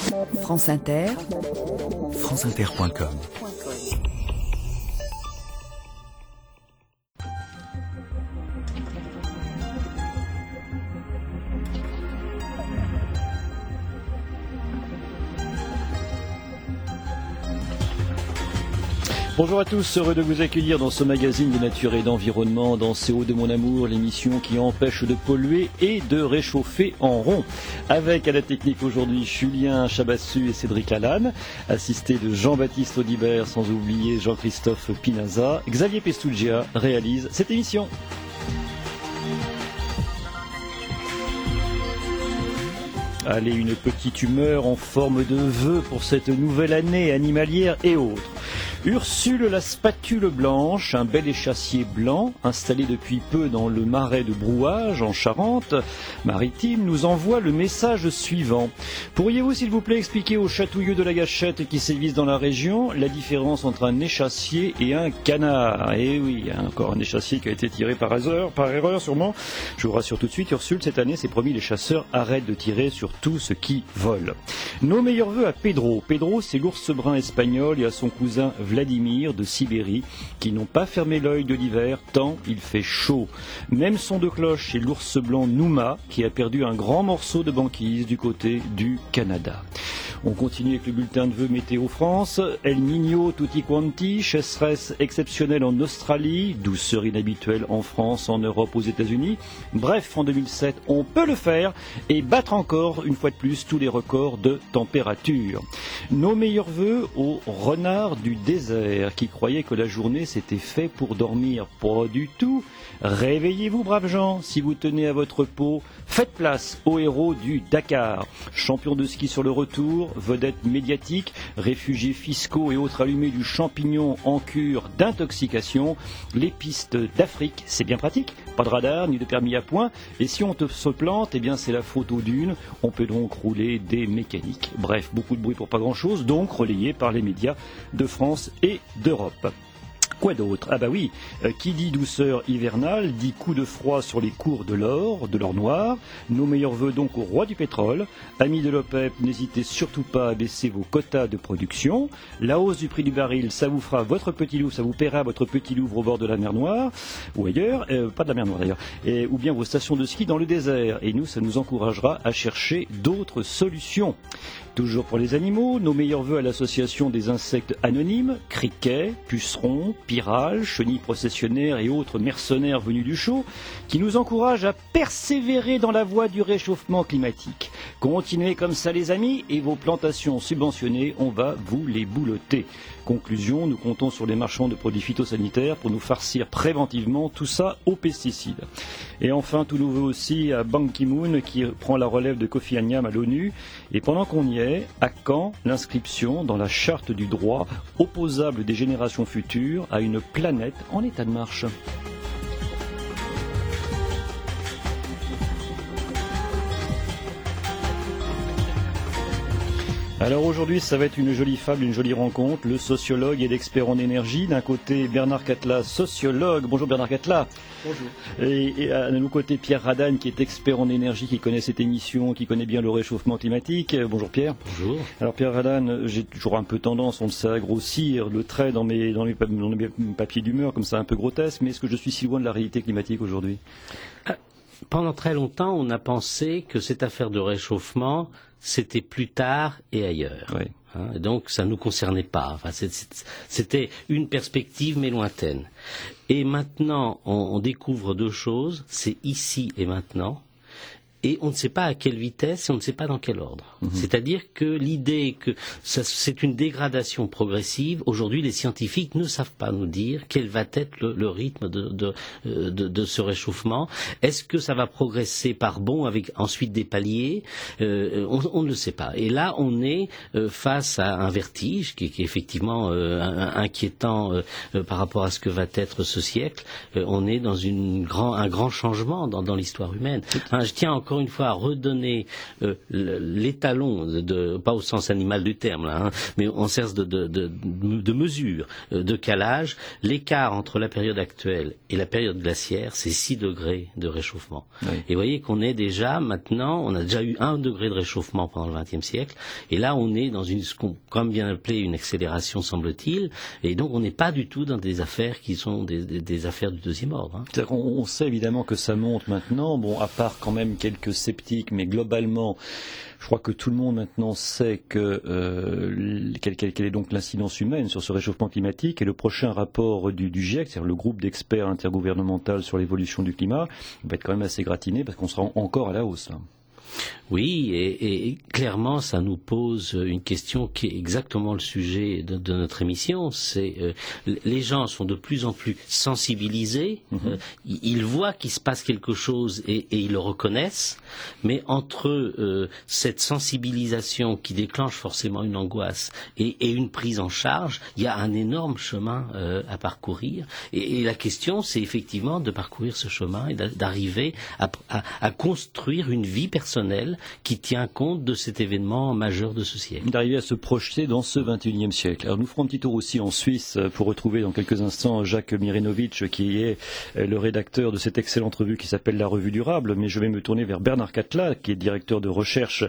France Inter, franceinter.com. Bonjour à tous, heureux de vous accueillir dans ce magazine de nature et d'environnement, dans CO de mon amour, l'émission qui empêche de polluer et de réchauffer en rond. Avec à la technique aujourd'hui Julien Chabassu et Cédric Lalanne, assisté de Jean-Baptiste Audibert, sans oublier Jean-Christophe Pinaza. Xavier Pestugia réalise cette émission. Allez, une petite humeur en forme de vœu pour cette nouvelle année animalière et autres. Ursule la spatule blanche, un bel échassier blanc, installé depuis peu dans le marais de Brouage, en Charente-Maritime, nous envoie le message suivant. Pourriez-vous, s'il vous plaît, expliquer aux chatouilleux de la gâchette qui sévissent dans la région la différence entre un échassier et un canard? Eh oui, il y a encore un échassier qui a été tiré par erreur sûrement. Je vous rassure tout de suite, Ursule, cette année, c'est promis, les chasseurs arrêtent de tirer sur tout ce qui vole. Nos meilleurs vœux à Pedro. Pedro, c'est l'ours brun espagnol et à son cousin Vladimir de Sibérie, qui n'ont pas fermé l'œil de l'hiver tant il fait chaud. Même son de cloche chez l'ours blanc Nouma, qui a perdu un grand morceau de banquise du côté du Canada. On continue avec le bulletin de vœux Météo France. El Niño tutti quanti, sécheresse exceptionnelle en Australie, douceur inhabituelle en France, en Europe, aux États-Unis. Bref, en 2007, on peut le faire et battre encore, une fois de plus, tous les records de température. Nos meilleurs vœux aux renards du désert, qui croyaient que la journée s'était faite pour dormir. Pas du tout. Réveillez-vous, braves gens, si vous tenez à votre peau. Faites place aux héros du Dakar. Champion de ski sur le retour, vedettes médiatiques, réfugiés fiscaux et autres allumés du champignon en cure d'intoxication. Les pistes d'Afrique, c'est bien pratique. Pas de radar, ni de permis à point. Et si on se plante, eh bien c'est la faute aux dunes. On peut donc rouler des mécaniques. Bref, beaucoup de bruit pour pas grand-chose, donc relayé par les médias de France et d'Europe. Quoi d'autre? Ah bah oui, qui dit douceur hivernale, dit coup de froid sur les cours de l'or noir. Nos meilleurs vœux donc au roi du pétrole. Amis de l'OPEP, n'hésitez surtout pas à baisser vos quotas de production. La hausse du prix du baril, ça vous fera votre petit Louvre, ça vous paiera votre petit Louvre au bord de la mer Noire, ou ailleurs, pas de la mer Noire d'ailleurs, ou bien vos stations de ski dans le désert. Et nous, ça nous encouragera à chercher d'autres solutions. Toujours pour les animaux, nos meilleurs vœux à l'association des insectes anonymes, criquets, pucerons, pyrales, chenilles processionnaires et autres mercenaires venus du chaud, qui nous encouragent à persévérer dans la voie du réchauffement climatique. Continuez comme ça les amis, et vos plantations subventionnées, on va vous les boulotter. Conclusion, nous comptons sur les marchands de produits phytosanitaires pour nous farcir préventivement tout ça aux pesticides. Et enfin, tout nouveau aussi à Ban Ki-moon qui prend la relève de Kofi Annan à l'ONU. Et pendant qu'on y est, à quand l'inscription dans la charte du droit opposable des générations futures à une planète en état de marche? Alors aujourd'hui, ça va être une jolie fable, une jolie rencontre. Le sociologue et l'expert en énergie. D'un côté, Bernard Catla, sociologue. Bonjour Bernard Catla. Bonjour. Et à nos côtés, Pierre Radane, qui est expert en énergie, qui connaît cette émission, qui connaît bien le réchauffement climatique. Bonjour Pierre. Bonjour. Alors Pierre Radane, j'ai toujours un peu tendance, on le sait, à grossir le trait dans mes papiers d'humeur, comme ça un peu grotesque, mais est-ce que je suis si loin de la réalité climatique aujourd'hui? Pendant très longtemps, on a pensé que cette affaire de réchauffement, c'était plus tard et ailleurs. Oui. Donc ça ne nous concernait pas. Enfin, c'était une perspective mais lointaine. Et maintenant, on découvre deux choses, c'est ici et maintenant. Et on ne sait pas à quelle vitesse et on ne sait pas dans quel ordre. C'est-à-dire que l'idée que c'est une dégradation progressive, aujourd'hui les scientifiques ne savent pas nous dire quel va être le rythme de ce réchauffement. Est-ce que ça va progresser par bond avec ensuite des paliers? On ne le sait pas. Et là, on est face à un vertige qui est effectivement inquiétant par rapport à ce que va être ce siècle. On est dans un grand changement dans l'histoire humaine. Je tiens encore encore une fois redonner l'étalon, pas au sens animal du terme, là, hein, mais en sens de mesure, de calage. L'écart entre la période actuelle et la période glaciaire, c'est 6 degrés de réchauffement. Oui. Et vous voyez qu'on est déjà maintenant, on a déjà eu 1 degré de réchauffement pendant le XXe siècle, et là on est dans ce qu'on comme bien appelé une accélération, semble-t-il, et donc on n'est pas du tout dans des affaires qui sont des affaires du deuxième ordre. Hein. C'est-à-dire qu'on sait évidemment que ça monte maintenant, bon, à part quand même quelques sceptiques, mais globalement, je crois que tout le monde maintenant sait que quelle est donc l'incidence humaine sur ce réchauffement climatique, et le prochain rapport du GIEC, c'est-à-dire le groupe d'experts intergouvernemental sur l'évolution du climat, va être quand même assez gratiné parce qu'on sera encore à la hausse, là. Oui, et clairement, ça nous pose une question qui est exactement le sujet de notre émission. C'est les gens sont de plus en plus sensibilisés. Ils voient qu'il se passe quelque chose et ils le reconnaissent. Mais entre cette sensibilisation qui déclenche forcément une angoisse et une prise en charge, il y a un énorme chemin à parcourir. Et la question, c'est effectivement de parcourir ce chemin et d'arriver à construire une vie personnelle qui tient compte de cet événement majeur de ce siècle. D'arriver à se projeter dans ce XXIe siècle. Alors nous ferons un petit tour aussi en Suisse pour retrouver dans quelques instants Jacques Mirenovic, qui est le rédacteur de cette excellente revue qui s'appelle La Revue Durable, mais je vais me tourner vers Bernard Catla, qui est directeur de recherche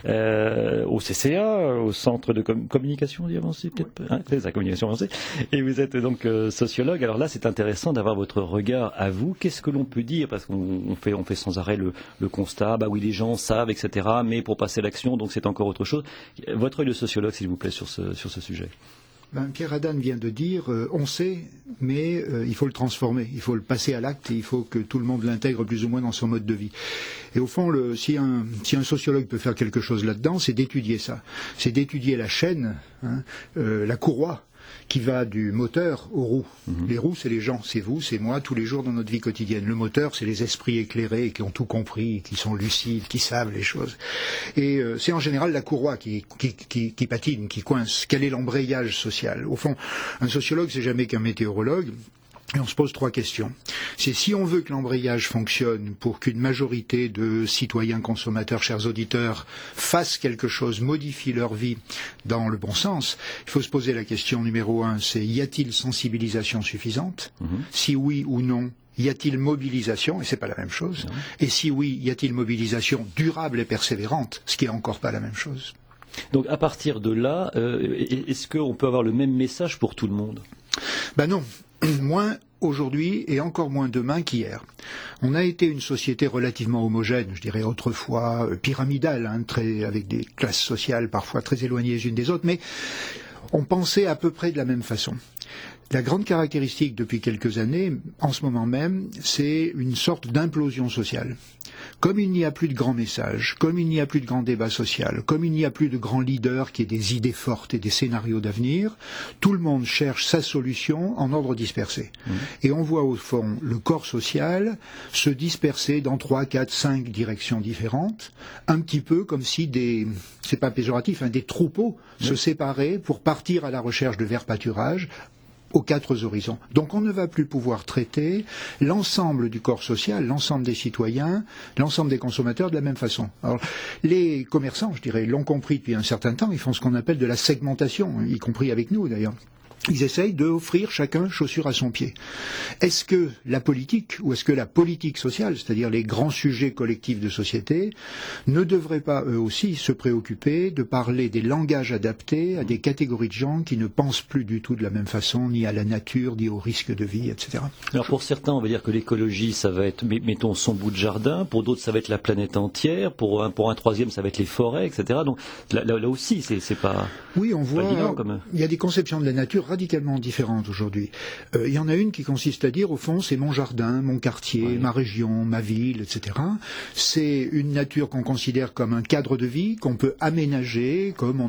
au CCA, au Centre de communication avancée, peut-être, hein, c'est ça, communication avancée, et vous êtes donc sociologue. Alors là, c'est intéressant d'avoir votre regard à vous. Qu'est-ce que l'on peut dire, parce qu'on fait sans arrêt le constat, bah oui, les gens savent, etc., mais pour passer à l'action, donc c'est encore autre chose. Votre œil de sociologue, s'il vous plaît, sur ce sujet. Pierre Hadane vient de dire, on sait, mais il faut le transformer, il faut le passer à l'acte, et il faut que tout le monde l'intègre plus ou moins dans son mode de vie. Et au fond, si un sociologue peut faire quelque chose là-dedans, c'est d'étudier ça. C'est d'étudier la chaîne, hein, la courroie, qui va du moteur aux roues. Les roues, c'est les gens, c'est vous, c'est moi, tous les jours dans notre vie quotidienne. Le moteur, c'est les esprits éclairés qui ont tout compris, qui sont lucides, qui savent les choses. Et c'est en général la courroie qui patine, qui coince. Quel est l'embrayage social ? Au fond, un sociologue, c'est jamais qu'un météorologue. Et on se pose 3 questions. C'est si on veut que l'embrayage fonctionne pour qu'une majorité de citoyens consommateurs, chers auditeurs, fassent quelque chose, modifient leur vie dans le bon sens, il faut se poser la question numéro 1, c'est y a-t-il sensibilisation suffisante ? Si oui ou non, y a-t-il mobilisation ? Et c'est pas la même chose. Et si oui, y a-t-il mobilisation durable et persévérante ? Ce qui est encore pas la même chose. Donc à partir de là, est-ce qu'on peut avoir le même message pour tout le monde ? Ben non. Moins aujourd'hui et encore moins demain qu'hier. On a été une société relativement homogène, je dirais autrefois pyramidale, hein, avec des classes sociales parfois très éloignées les unes des autres, mais on pensait à peu près de la même façon. La grande caractéristique depuis quelques années, en ce moment même, c'est une sorte d'implosion sociale. Comme il n'y a plus de grands messages, comme il n'y a plus de grands débats sociaux, comme il n'y a plus de grands leaders qui aient des idées fortes et des scénarios d'avenir, tout le monde cherche sa solution en ordre dispersé. Et on voit au fond le corps social se disperser dans 3, 4, 5 directions différentes, un petit peu comme si c'est pas péjoratif, des troupeaux se séparaient pour partir à la recherche de verts pâturages, aux 4 horizons. Donc on ne va plus pouvoir traiter l'ensemble du corps social, l'ensemble des citoyens, l'ensemble des consommateurs de la même façon. Alors, les commerçants, je dirais, l'ont compris depuis un certain temps, ils font ce qu'on appelle de la segmentation, y compris avec nous d'ailleurs. Ils essayent d'offrir chacun chaussure à son pied. Est-ce que la politique, ou est-ce que la politique sociale, c'est-à-dire les grands sujets collectifs de société, ne devraient pas eux aussi se préoccuper de parler des langages adaptés à des catégories de gens qui ne pensent plus du tout de la même façon, ni à la nature, ni aux risques de vie, etc. Alors pour certains, on va dire que l'écologie, ça va être, mettons, son bout de jardin, pour d'autres, ça va être la planète entière, pour un troisième, ça va être les forêts, etc. Donc là aussi, c'est pas... Oui, on voit, évident, il y a des conceptions de la nature radicalement différentes aujourd'hui. Il y en a une qui consiste à dire, au fond, c'est mon jardin, mon quartier, ma région, ma ville, etc. C'est une nature qu'on considère comme un cadre de vie qu'on peut aménager, comme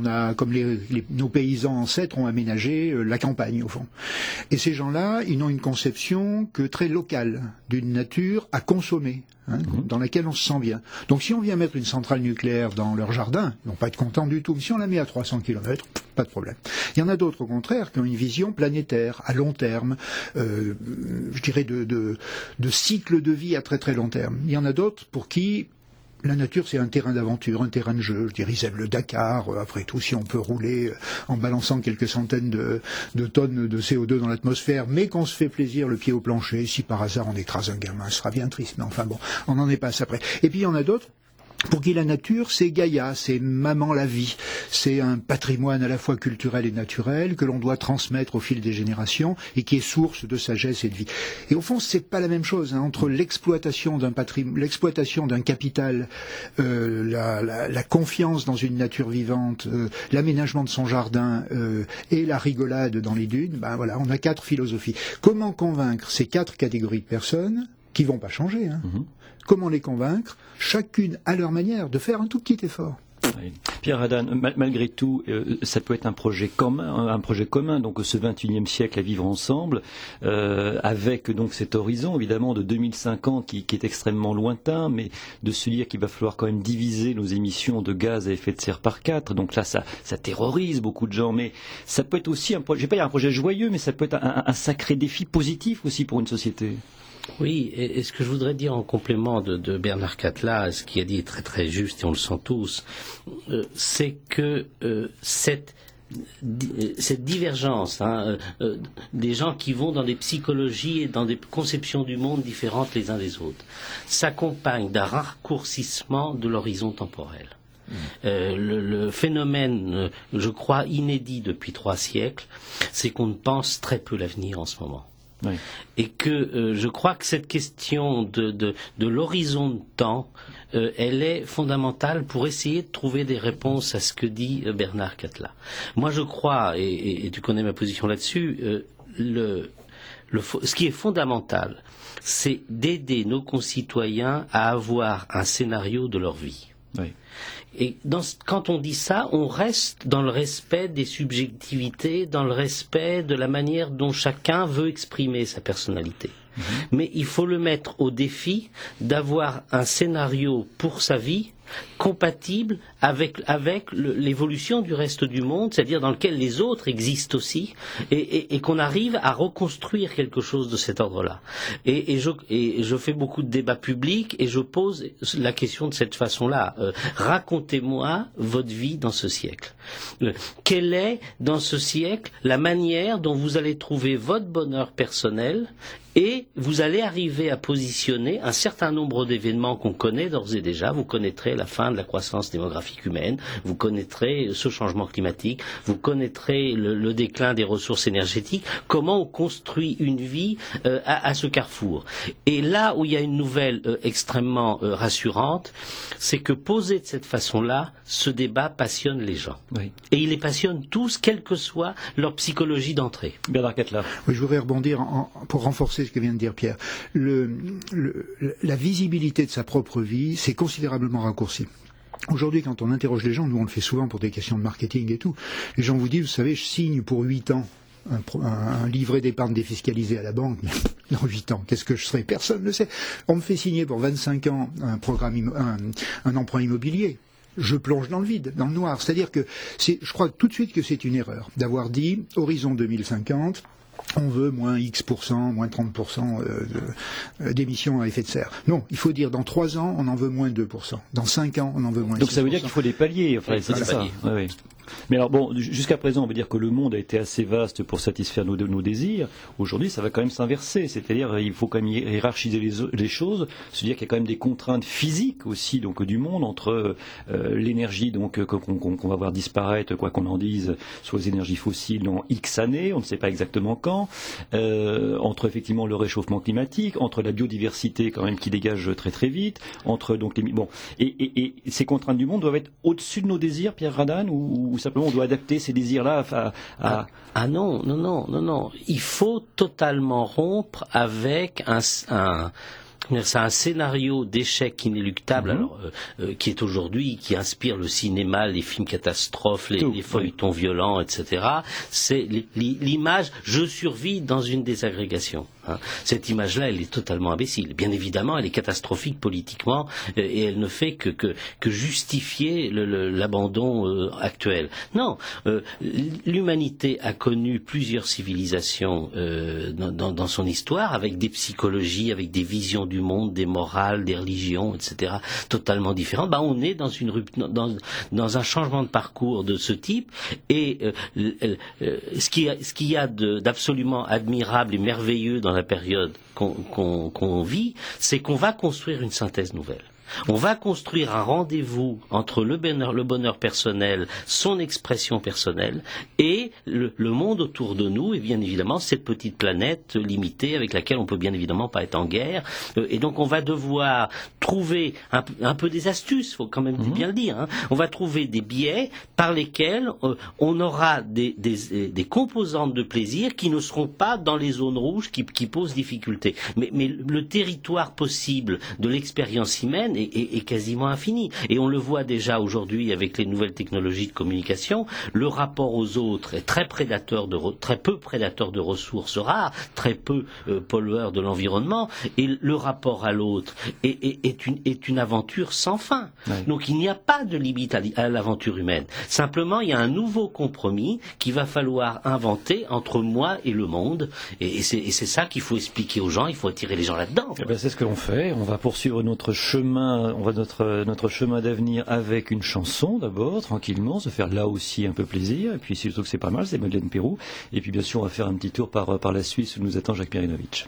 nos paysans ancêtres ont aménagé la campagne, au fond. Et ces gens-là, ils n'ont une conception que très locale d'une nature à consommer. Dans laquelle on se sent bien. Donc si on vient mettre une centrale nucléaire dans leur jardin, ils vont pas être contents du tout. Mais si on la met à 300 km, pas de problème. Il y en a d'autres au contraire qui ont une vision planétaire, à long terme, je dirais de cycle de vie à très très long terme. Il y en a d'autres pour qui La nature, c'est un terrain d'aventure, un terrain de jeu. Je dirais, ils aiment le Dakar. Après tout, si on peut rouler en balançant quelques centaines de tonnes de CO2 dans l'atmosphère, mais qu'on se fait plaisir, le pied au plancher, si par hasard on écrase un gamin, ce sera bien triste. Mais enfin bon, on n'en est pas après. Et puis il y en a d'autres pour qui la nature, c'est Gaïa, c'est maman la vie. C'est un patrimoine à la fois culturel et naturel que l'on doit transmettre au fil des générations et qui est source de sagesse et de vie. Et au fond, c'est pas la même chose entre l'exploitation d'un l'exploitation d'un capital, la confiance dans une nature vivante, l'aménagement de son jardin et la rigolade dans les dunes. Ben voilà, on a 4 philosophies. Comment convaincre ces 4 catégories de personnes qui vont pas changer, Comment les convaincre, chacune à leur manière, de faire un tout petit effort. Oui. Pierre Hadane, malgré tout, ça peut être un projet commun, donc ce 21e siècle à vivre ensemble, avec donc cet horizon évidemment de 2050 qui est extrêmement lointain, mais de se dire qu'il va falloir quand même diviser nos émissions de gaz à effet de serre par 4. Donc là, ça terrorise beaucoup de gens, mais ça peut être aussi un projet, je vais pas dire un projet joyeux, mais ça peut être un sacré défi positif aussi pour une société. Oui, et ce que je voudrais dire en complément de Bernard Cattelat, ce qu'il a dit est très très juste et on le sent tous, c'est que cette divergence des gens qui vont dans des psychologies et dans des conceptions du monde différentes les uns des autres s'accompagne d'un raccourcissement de l'horizon temporel. Le phénomène, je crois, inédit depuis 3 siècles, c'est qu'on pense très peu l'avenir en ce moment. Oui. Et que je crois que cette question de l'horizon de temps, elle est fondamentale pour essayer de trouver des réponses à ce que dit Bernard Cattelat. Moi je crois, et tu connais ma position là-dessus, ce qui est fondamental, c'est d'aider nos concitoyens à avoir un scénario de leur vie. Oui. Et quand on dit ça, on reste dans le respect des subjectivités, dans le respect de la manière dont chacun veut exprimer sa personnalité. Mais il faut le mettre au défi d'avoir un scénario pour sa vie compatible avec l'évolution du reste du monde, c'est-à-dire dans lequel les autres existent aussi, et qu'on arrive à reconstruire quelque chose de cet ordre-là. Et je fais beaucoup de débats publics et je pose la question de cette façon-là. Racontez-moi votre vie dans ce siècle. Quelle est, dans ce siècle, la manière dont vous allez trouver votre bonheur personnel et vous allez arriver à positionner un certain nombre d'événements qu'on connaît d'ores et déjà. Vous connaîtrez la fin de la croissance démographique humaine, vous connaîtrez ce changement climatique, vous connaîtrez le déclin des ressources énergétiques, comment on construit une vie à ce carrefour. Et là où il y a une nouvelle extrêmement rassurante, c'est que posé de cette façon-là, ce débat passionne les gens. Oui. Et il les passionne tous, quelle que soit leur psychologie d'entrée. Bernard Cattelat. Oui, je voudrais rebondir pour renforcer ce que vient de dire Pierre. La visibilité de sa propre vie s'est considérablement raccourcie. Aujourd'hui, quand on interroge les gens, nous on le fait souvent pour des questions de marketing et tout, les gens vous disent, vous savez, je signe pour 8 ans un livret d'épargne défiscalisé à la banque, mais dans 8 ans, qu'est-ce que je serai? Personne ne le sait. On me fait signer pour 25 ans un emprunt immobilier. Je plonge dans le vide, dans le noir. C'est-à-dire que je crois tout de suite que c'est une erreur d'avoir dit, horizon 2050, on veut moins X%, moins 30% d'émissions à effet de serre. Non, il faut dire dans 3 ans, on en veut moins 2%. Dans 5 ans, on en veut moins 6%. Donc ça veut dire qu'il faut des paliers, enfin, c'est ça. Oui, oui. Mais alors bon, jusqu'à présent, on veut dire que le monde a été assez vaste pour satisfaire nos désirs. Aujourd'hui, ça va quand même s'inverser. C'est-à-dire, il faut quand même hiérarchiser les choses, se dire qu'il y a quand même des contraintes physiques aussi, donc du monde entre l'énergie donc qu'on va voir disparaître, quoi qu'on en dise, sur les énergies fossiles dans X années, on ne sait pas exactement quand, entre effectivement le réchauffement climatique, entre la biodiversité quand même qui dégage très très vite, entre donc et ces contraintes du monde doivent être au-dessus de nos désirs, Pierre Hadane, ou simplement on doit adapter ces désirs-là à... Non. Il faut totalement rompre avec un scénario d'échec inéluctable, qui est aujourd'hui, qui inspire le cinéma, les films catastrophes, les feuilletons violents, etc. C'est l'image, je survis dans une désagrégation. Hein. Cette image-là, elle est totalement imbécile. Bien évidemment, elle est catastrophique politiquement et elle ne fait que justifier l'abandon actuel. Non, l'humanité a connu plusieurs civilisations dans son histoire, avec des psychologies, avec des visions du monde, des morales, des religions, etc., totalement différentes. On est dans un changement de parcours de ce type, et ce qu'il y a d'absolument admirable et merveilleux dans la période qu'on vit, c'est qu'on va construire une synthèse nouvelle. On va construire un rendez-vous entre le bonheur personnel, son expression personnelle, et le monde autour de nous, et bien évidemment cette petite planète limitée avec laquelle on peut bien évidemment pas être en guerre. Et donc on va devoir trouver un peu des astuces, faut quand même bien le dire. Hein. On va trouver des biais par lesquels on aura des composantes de plaisir qui ne seront pas dans les zones rouges qui posent difficulté. Mais le territoire possible de l'expérience humaine est quasiment infini. Et on le voit déjà aujourd'hui avec les nouvelles technologies de communication, le rapport aux autres est très peu prédateur de ressources rares, très peu pollueur de l'environnement, et le rapport à l'autre est une aventure sans fin. Oui. Donc il n'y a pas de limite à l'aventure humaine. Simplement, il y a un nouveau compromis qu'il va falloir inventer entre moi et le monde, et c'est ça qu'il faut expliquer aux gens, il faut attirer les gens là-dedans. C'est ce que l'on fait. On va poursuivre notre chemin d'avenir avec une chanson d'abord, tranquillement, se faire là aussi un peu plaisir, et puis surtout que c'est pas mal, c'est Madeleine Peyroux, et puis bien sûr on va faire un petit tour par la Suisse où nous attend Jacques Merinovitch.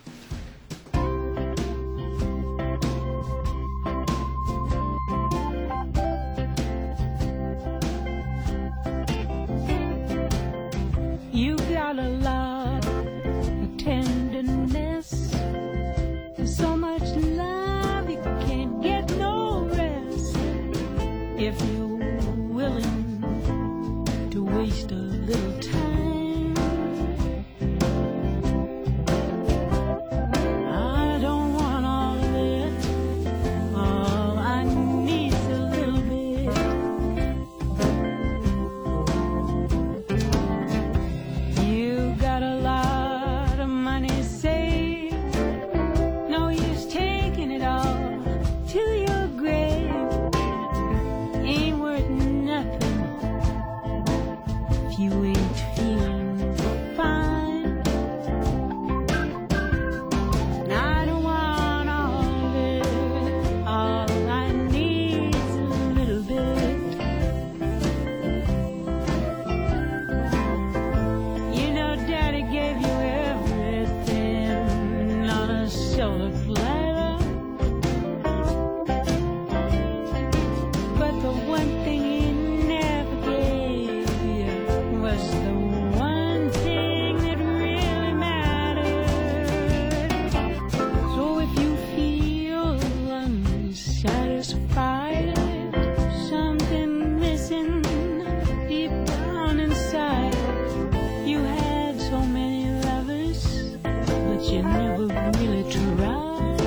You got a lot of tenderness, so much love you can't get no rest. If you're willing to waste a little time, I don't want all of it. All I need's a little bit. You got a lot of money saved, no use taking it all to your grave. Ain't worth nothing if you ain't feeling fine. And I don't want all of it, all I need's a little bit. You know Daddy gave you everything on a silver platter, but the one thing he never gave you was the one thing that really mattered. So if you feel unsatisfied, something missing deep down inside, you had so many lovers, but you never really tried.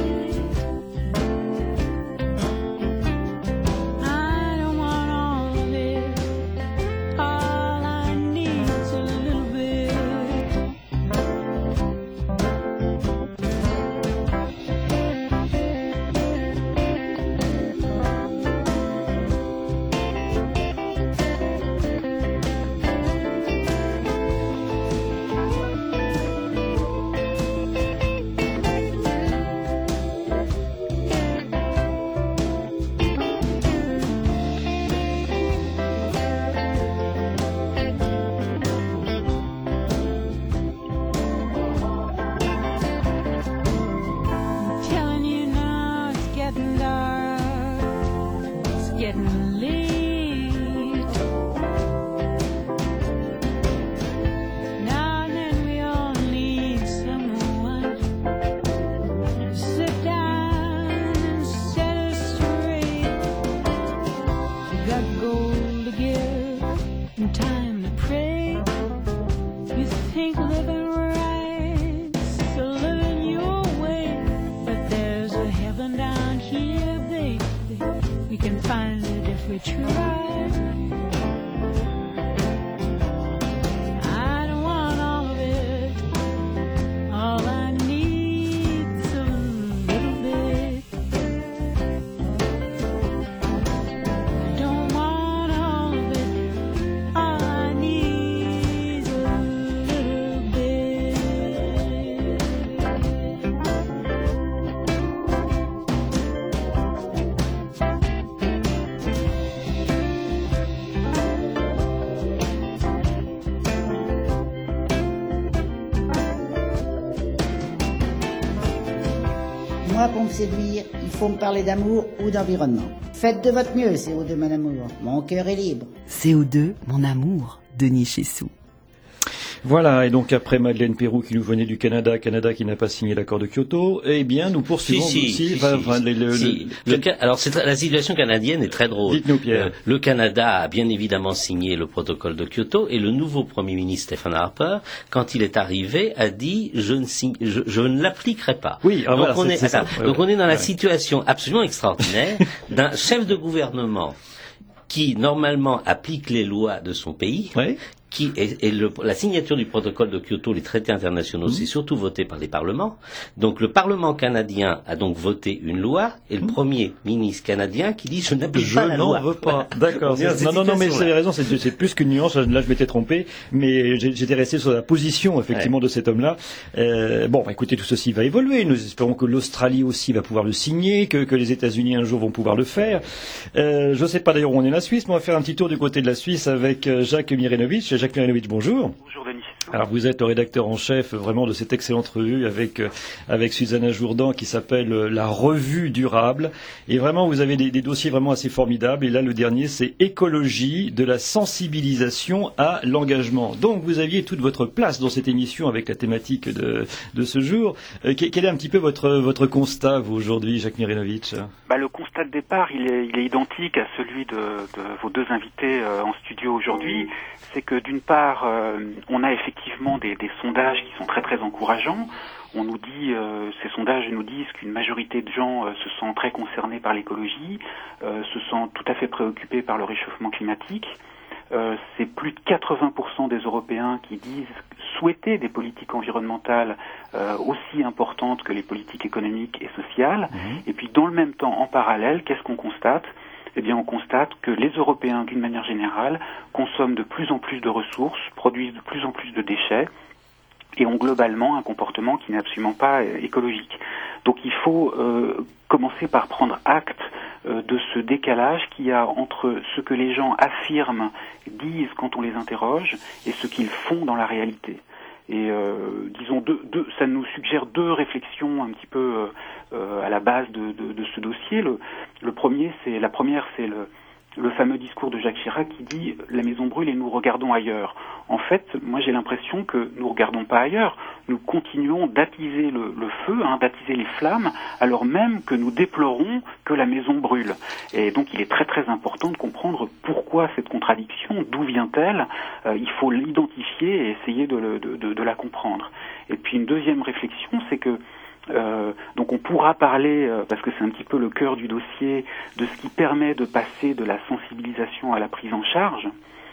I don't want all of it, all I need's a little bit. I'm telling you now, it's getting dark, it's getting late. Now and then we all need someone to sit down and set us straight. You got gold to give and time to pray. You think living right's to living your way, but there's a heaven down here, baby. We can find it if we try. I don't want all of it, all I need. moi, pour me séduire, il faut me parler d'amour ou d'environnement. Faites de votre mieux, CO2, mon amour. Mon cœur est libre. CO2, mon amour, Denis Chessou. Voilà, et donc après Madeleine Peyroux qui nous venait du Canada qui n'a pas signé l'accord de Kyoto, eh bien nous poursuivons Alors la situation canadienne est très drôle. Dites-nous, Pierre. Le Canada a bien évidemment signé le protocole de Kyoto et le nouveau Premier ministre Stephen Harper, quand il est arrivé, a dit je ne l'appliquerai pas. Oui, donc voilà, on est ça. Donc on est dans la situation absolument extraordinaire d'un chef de gouvernement qui normalement applique les lois de son pays. Oui. La signature du protocole de Kyoto, les traités internationaux, c'est surtout voté par les parlements. Donc le Parlement canadien a donc voté une loi et le Premier ministre canadien qui dit je n'applique pas la loi. Je n'en veux pas. D'accord. Non, mais vous avez raison, c'est plus qu'une nuance. Là, je m'étais trompé, mais j'étais resté sur la position effectivement de cet homme-là. Écoutez, tout ceci va évoluer. Nous espérons que l'Australie aussi va pouvoir le signer, que les États-Unis un jour vont pouvoir le faire. Je ne sais pas d'ailleurs où on est la Suisse, mais on va faire un petit tour du côté de la Suisse avec Jacques Mirenovitch. Jacques Mirenovitch, bonjour. Bonjour Denis. Alors vous êtes le rédacteur en chef vraiment de cette excellente revue avec Susanna Jourdan qui s'appelle La Revue Durable. Et vraiment vous avez des dossiers vraiment assez formidables. Et là le dernier c'est Écologie, de la sensibilisation à l'engagement. Donc vous aviez toute votre place dans cette émission avec la thématique de ce jour. Quel est un petit peu votre constat vous aujourd'hui, Jacques Mirenovitch? Le constat de départ il est identique à celui de vos deux invités en studio aujourd'hui. C'est que d'une part, on a effectivement des sondages qui sont très très encourageants. On nous dit, ces sondages nous disent qu'une majorité de gens se sentent très concernés par l'écologie, se sentent tout à fait préoccupés par le réchauffement climatique. C'est plus de 80% des Européens qui disent souhaiter des politiques environnementales aussi importantes que les politiques économiques et sociales. Et puis dans le même temps, en parallèle, qu'est-ce qu'on constate ? Eh bien, on constate que les Européens, d'une manière générale, consomment de plus en plus de ressources, produisent de plus en plus de déchets et ont globalement un comportement qui n'est absolument pas écologique. Donc il faut commencer par prendre acte de ce décalage qu'il y a entre ce que les gens affirment, disent quand on les interroge, et ce qu'ils font dans la réalité. Et disons ça nous suggère deux réflexions un petit peu à la base de ce dossier. La première c'est le fameux discours de Jacques Chirac qui dit « La maison brûle et nous regardons ailleurs ». En fait, moi j'ai l'impression que nous ne regardons pas ailleurs. Nous continuons d'attiser le feu, d'attiser les flammes, alors même que nous déplorons que la maison brûle. Et donc il est très très important de comprendre pourquoi cette contradiction, d'où vient-elle. Il faut l'identifier et essayer de la comprendre. Et puis une deuxième réflexion, c'est que donc on pourra parler, parce que c'est un petit peu le cœur du dossier, de ce qui permet de passer de la sensibilisation à la prise en charge.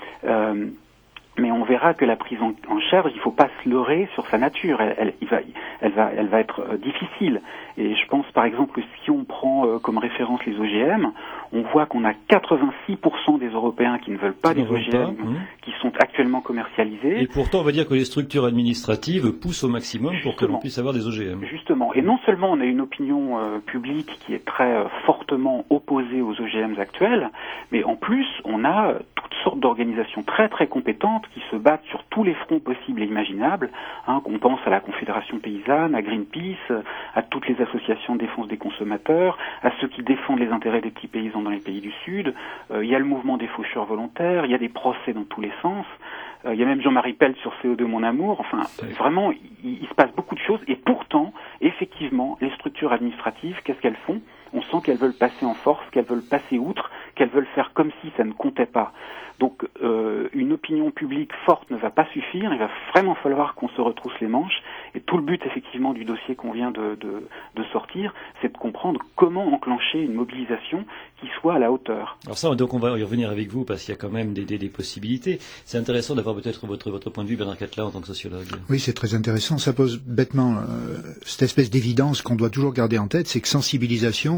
Mais on verra que la prise en charge, il ne faut pas se leurrer sur sa nature. Elle va être difficile. Et je pense par exemple que si on prend comme référence les OGM, on voit qu'on a 86% des Européens qui ne veulent pas des OGM, qui sont actuellement commercialisés. Et pourtant, on va dire que les structures administratives poussent au maximum pour que l'on puisse avoir des OGM. Justement. Et non seulement on a une opinion publique qui est très fortement opposée aux OGM actuels, mais en plus, on a toutes sortes d'organisations très très compétentes qui se battent sur tous les fronts possibles et imaginables. On pense à la Confédération paysanne, à Greenpeace, à toutes les associations de défense des consommateurs, à ceux qui défendent les intérêts des petits paysans dans les pays du Sud. Il y a le mouvement des faucheurs volontaires, il y a des procès dans tous les sens. Il y a même Jean-Marie Pelt sur CO2 mon amour. Enfin, vraiment, il se passe beaucoup de choses. Et pourtant, effectivement, les structures administratives, qu'est-ce qu'elles font ? On sent qu'elles veulent passer en force, qu'elles veulent passer outre, qu'elles veulent faire comme si ça ne comptait pas. Donc, une opinion publique forte ne va pas suffire. Il va vraiment falloir qu'on se retrousse les manches. Et tout le but, effectivement, du dossier qu'on vient de sortir, c'est de comprendre comment enclencher une mobilisation qui soit à la hauteur. Alors ça, donc on va y revenir avec vous parce qu'il y a quand même des possibilités. C'est intéressant d'avoir peut-être votre point de vue, Bernard Cattelin, en tant que sociologue. Oui, c'est très intéressant. Ça pose bêtement cette espèce d'évidence qu'on doit toujours garder en tête, c'est que sensibilisation,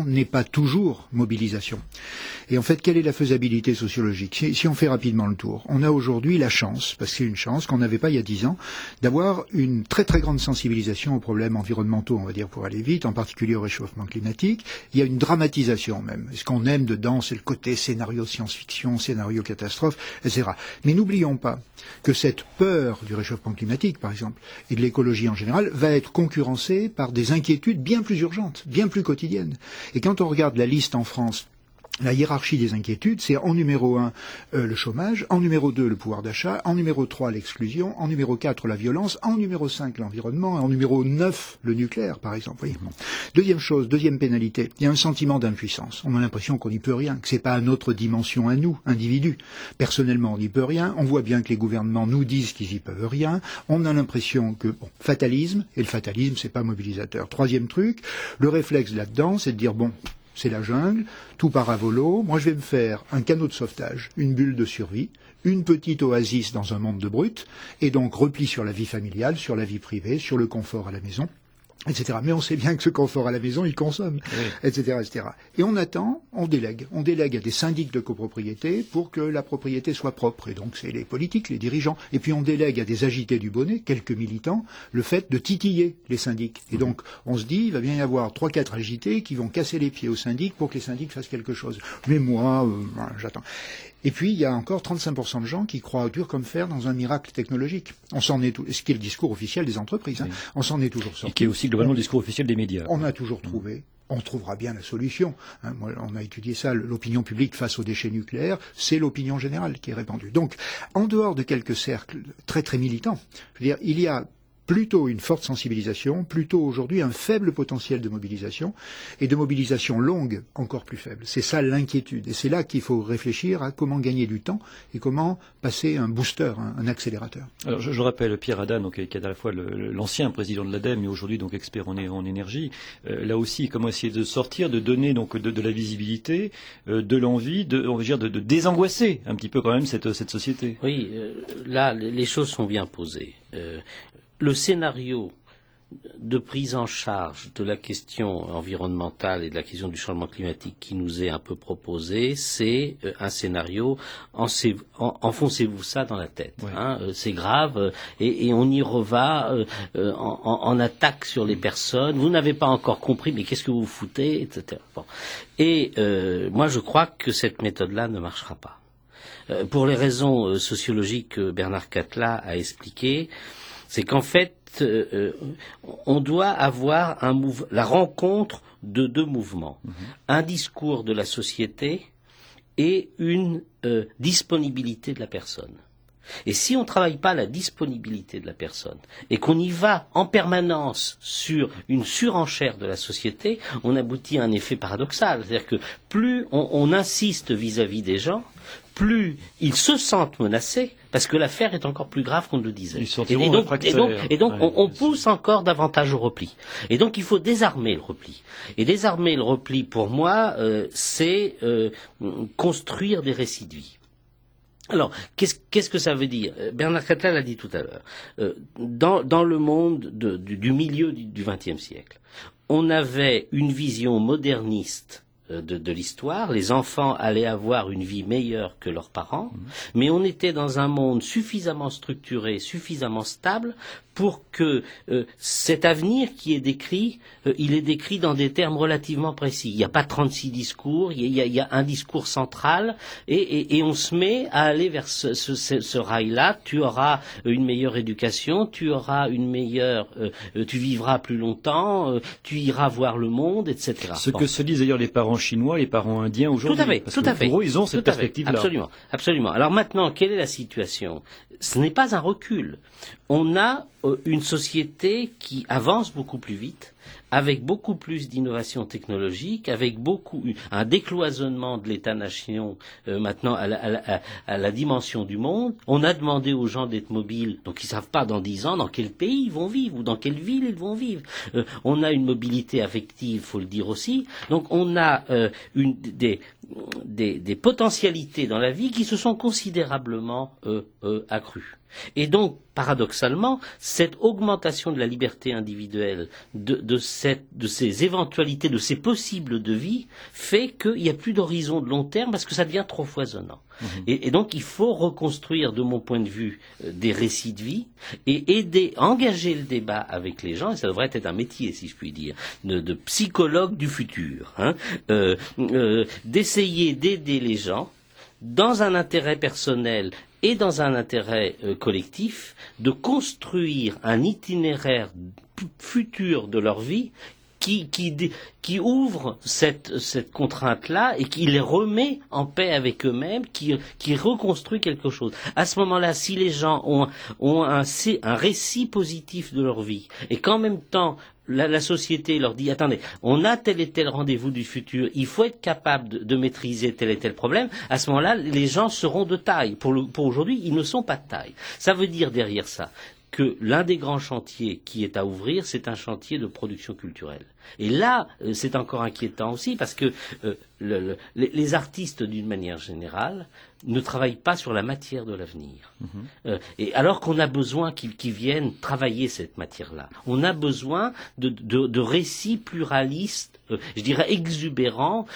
n'est pas toujours mobilisation. Et en fait, quelle est la faisabilité sociologique ? Si on fait rapidement le tour, on a aujourd'hui la chance, parce que c'est une chance qu'on n'avait pas il y a 10 ans, d'avoir une très très grande sensibilisation aux problèmes environnementaux, on va dire pour aller vite, en particulier au réchauffement climatique. Il y a une dramatisation même. Ce qu'on aime dedans, c'est le côté scénario science-fiction, scénario catastrophe, etc. Mais n'oublions pas que cette peur du réchauffement climatique, par exemple, et de l'écologie en général, va être concurrencée par des inquiétudes bien plus urgentes, bien plus quotidiennes. Et quand on regarde la liste en France, la hiérarchie des inquiétudes, c'est en numéro 1 le chômage, en numéro 2 le pouvoir d'achat, en numéro 3 l'exclusion, en numéro 4 la violence, en numéro 5 l'environnement, et en numéro 9 le nucléaire, par exemple. Voyez. Deuxième chose, deuxième pénalité, il y a un sentiment d'impuissance. On a l'impression qu'on n'y peut rien, que c'est pas à notre dimension à nous, individus. Personnellement, on n'y peut rien. On voit bien que les gouvernements nous disent qu'ils y peuvent rien. On a l'impression que, fatalisme, et le fatalisme, c'est pas mobilisateur. Troisième truc, le réflexe là-dedans, c'est de dire, c'est la jungle, tout part à volo, moi je vais me faire un canot de sauvetage, une bulle de survie, une petite oasis dans un monde de brutes, et donc repli sur la vie familiale, sur la vie privée, sur le confort à la maison, etc. Mais on sait bien que ce confort à la maison, il consomme, etc., etc. Et on attend, on délègue à des syndics de copropriété pour que la propriété soit propre. Et donc c'est les politiques, les dirigeants. Et puis on délègue à des agités du bonnet, quelques militants, le fait de titiller les syndics. Et donc on se dit, il va bien y avoir 3-4 agités qui vont casser les pieds aux syndics pour que les syndics fassent quelque chose. Mais moi, j'attends. Et puis, il y a encore 35% de gens qui croient dur comme fer dans un miracle technologique. On s'en est ce qui est le discours officiel des entreprises. Hein. On s'en est toujours sorti. Et qui est aussi globalement le discours officiel des médias. On a toujours trouvé. On trouvera bien la solution. Hein. Moi, on a étudié ça, l'opinion publique face aux déchets nucléaires, c'est l'opinion générale qui est répandue. Donc, en dehors de quelques cercles très très militants, je veux dire, il y a plutôt une forte sensibilisation, plutôt aujourd'hui un faible potentiel de mobilisation, et de mobilisation longue encore plus faible. C'est ça l'inquiétude. Et c'est là qu'il faut réfléchir à comment gagner du temps et comment passer un booster, un accélérateur. Alors je rappelle Pierre Hadane, donc, qui est à la fois l'ancien président de l'ADEME et aujourd'hui donc expert en énergie. Là aussi, comment essayer de sortir, de donner donc de la visibilité, de l'envie, on va dire de désangoisser un petit peu quand même cette société. Oui, là les choses sont bien posées. Le scénario de prise en charge de la question environnementale et de la question du changement climatique qui nous est un peu proposé, c'est un scénario enfoncez-vous ça dans la tête. Ouais. Hein, c'est grave et on y reva en attaque sur les personnes. Vous n'avez pas encore compris, mais qu'est-ce que vous foutez, etc. Bon. Et moi, je crois que cette méthode-là ne marchera pas. Pour les raisons sociologiques que Bernard Cattelat a expliquées, c'est qu'en fait, on doit avoir la rencontre de deux mouvements. Un discours de la société et une disponibilité de la personne. Et si on ne travaille pas la disponibilité de la personne et qu'on y va en permanence sur une surenchère de la société, on aboutit à un effet paradoxal. C'est-à-dire que plus on insiste vis-à-vis des gens, plus ils se sentent menacés, parce que l'affaire est encore plus grave qu'on ne le disait. Et donc on pousse encore davantage au repli. Et donc il faut désarmer le repli. Et désarmer le repli, pour moi, c'est construire des récits de vie. Alors, qu'est-ce que ça veut dire ? Bernard Cattelat l'a dit tout à l'heure. Dans le monde du milieu du XXe siècle, on avait une vision moderniste de l'histoire. Les enfants allaient avoir une vie meilleure que leurs parents, mais on était dans un monde suffisamment structuré, suffisamment stable pour que cet avenir qui est décrit, il est décrit dans des termes relativement précis. Il n'y a pas 36 discours, il y a un discours central, et on se met à aller vers ce rail-là. Tu auras une meilleure éducation, tu auras une meilleure, tu vivras plus longtemps, tu iras voir le monde, etc. Ce que se disent d'ailleurs les parents chinois, les parents indiens aujourd'hui. Tout à fait. Pour eux, ils ont cette perspective-là. Absolument. Alors maintenant, quelle est la situation ? Ce n'est pas un recul. On a une société qui avance beaucoup plus vite, avec beaucoup plus d'innovation technologique, avec un décloisonnement de l'État-nation maintenant à la dimension du monde. On a demandé aux gens d'être mobiles, donc ils ne savent pas dans 10 ans dans quel pays ils vont vivre ou dans quelle ville ils vont vivre. On a une mobilité affective, il faut le dire aussi. Donc on a des potentialités dans la vie qui se sont considérablement accrues. Et donc, paradoxalement, cette augmentation de la liberté individuelle, de ces éventualités, de ces possibles de vie, fait qu'il n'y a plus d'horizon de long terme parce que ça devient trop foisonnant. Et donc, il faut reconstruire, de mon point de vue, des récits de vie et engager le débat avec les gens, et ça devrait être un métier, si je puis dire, de psychologue du futur, d'essayer d'aider les gens dans un intérêt personnel et dans un intérêt collectif, de construire un itinéraire futur de leur vie qui ouvre cette contrainte-là et qui les remet en paix avec eux-mêmes, qui reconstruit quelque chose. À ce moment-là, si les gens ont un récit positif de leur vie et qu'en même temps la société leur dit, attendez, on a tel et tel rendez-vous du futur, il faut être capable de maîtriser tel et tel problème, à ce moment-là, les gens seront de taille. Pour aujourd'hui, ils ne sont pas de taille. Ça veut dire derrière ça que l'un des grands chantiers qui est à ouvrir, c'est un chantier de production culturelle. Et là, c'est encore inquiétant aussi parce que les artistes, d'une manière générale, ne travaillent pas sur la matière de l'avenir. Et alors qu'on a besoin qu'ils viennent travailler cette matière-là. On a besoin de récits pluralistes, je dirais exubérants,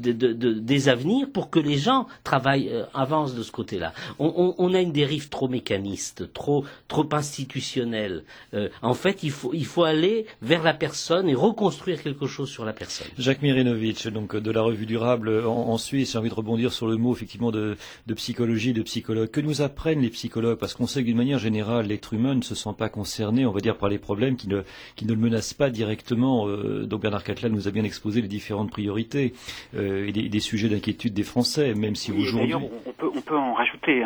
des avenirs pour que les gens avancent de ce côté-là. On a une dérive trop mécaniste, trop institutionnelle. En fait, il faut aller vers la personne et reconstruire quelque chose sur la personne. Jacques Mirinovitch, donc de la Revue Durable en Suisse, j'ai envie de rebondir sur le mot effectivement de psychologie, de psychologue. Que nous apprennent les psychologues? Parce qu'on sait que d'une manière générale, l'être humain ne se sent pas concerné, on va dire, par les problèmes qui ne le menacent pas directement. Donc Bernard Catlin nous a bien exposé les différentes priorités et des sujets d'inquiétude des Français, même si aujourd'hui... D'ailleurs, on peut en rajouter.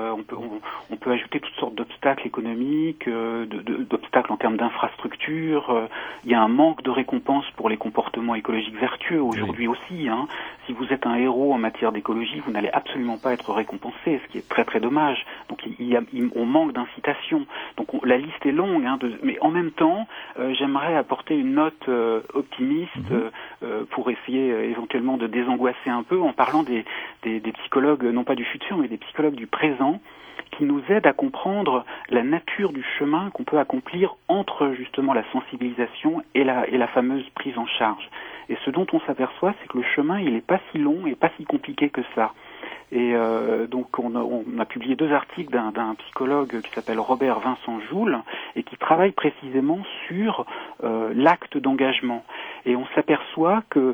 On peut ajouter toutes sortes d'obstacles économiques, d'obstacles en termes d'infrastructures. Il y a un manque de récompense pour les comportements écologiques vertueux aujourd'hui aussi. Si vous êtes un héros en matière d'écologie, vous n'allez absolument pas être récompensé, ce qui est très très dommage. Donc on manque d'incitation. Donc la liste est longue, mais en même temps, j'aimerais apporter une note optimiste pour essayer éventuellement de désangoisser un peu en parlant des psychologues, non pas du futur, mais des psychologues du présent, qui nous aident à comprendre la nature du chemin qu'on peut accomplir entre justement la sensibilisation et la fameuse prise en charge. Et ce dont on s'aperçoit, c'est que le chemin, il n'est pas si long et pas si compliqué que ça. Et donc on a publié 2 articles d'un psychologue qui s'appelle Robert Vincent Joule et qui travaille précisément sur l'acte d'engagement. Et on s'aperçoit que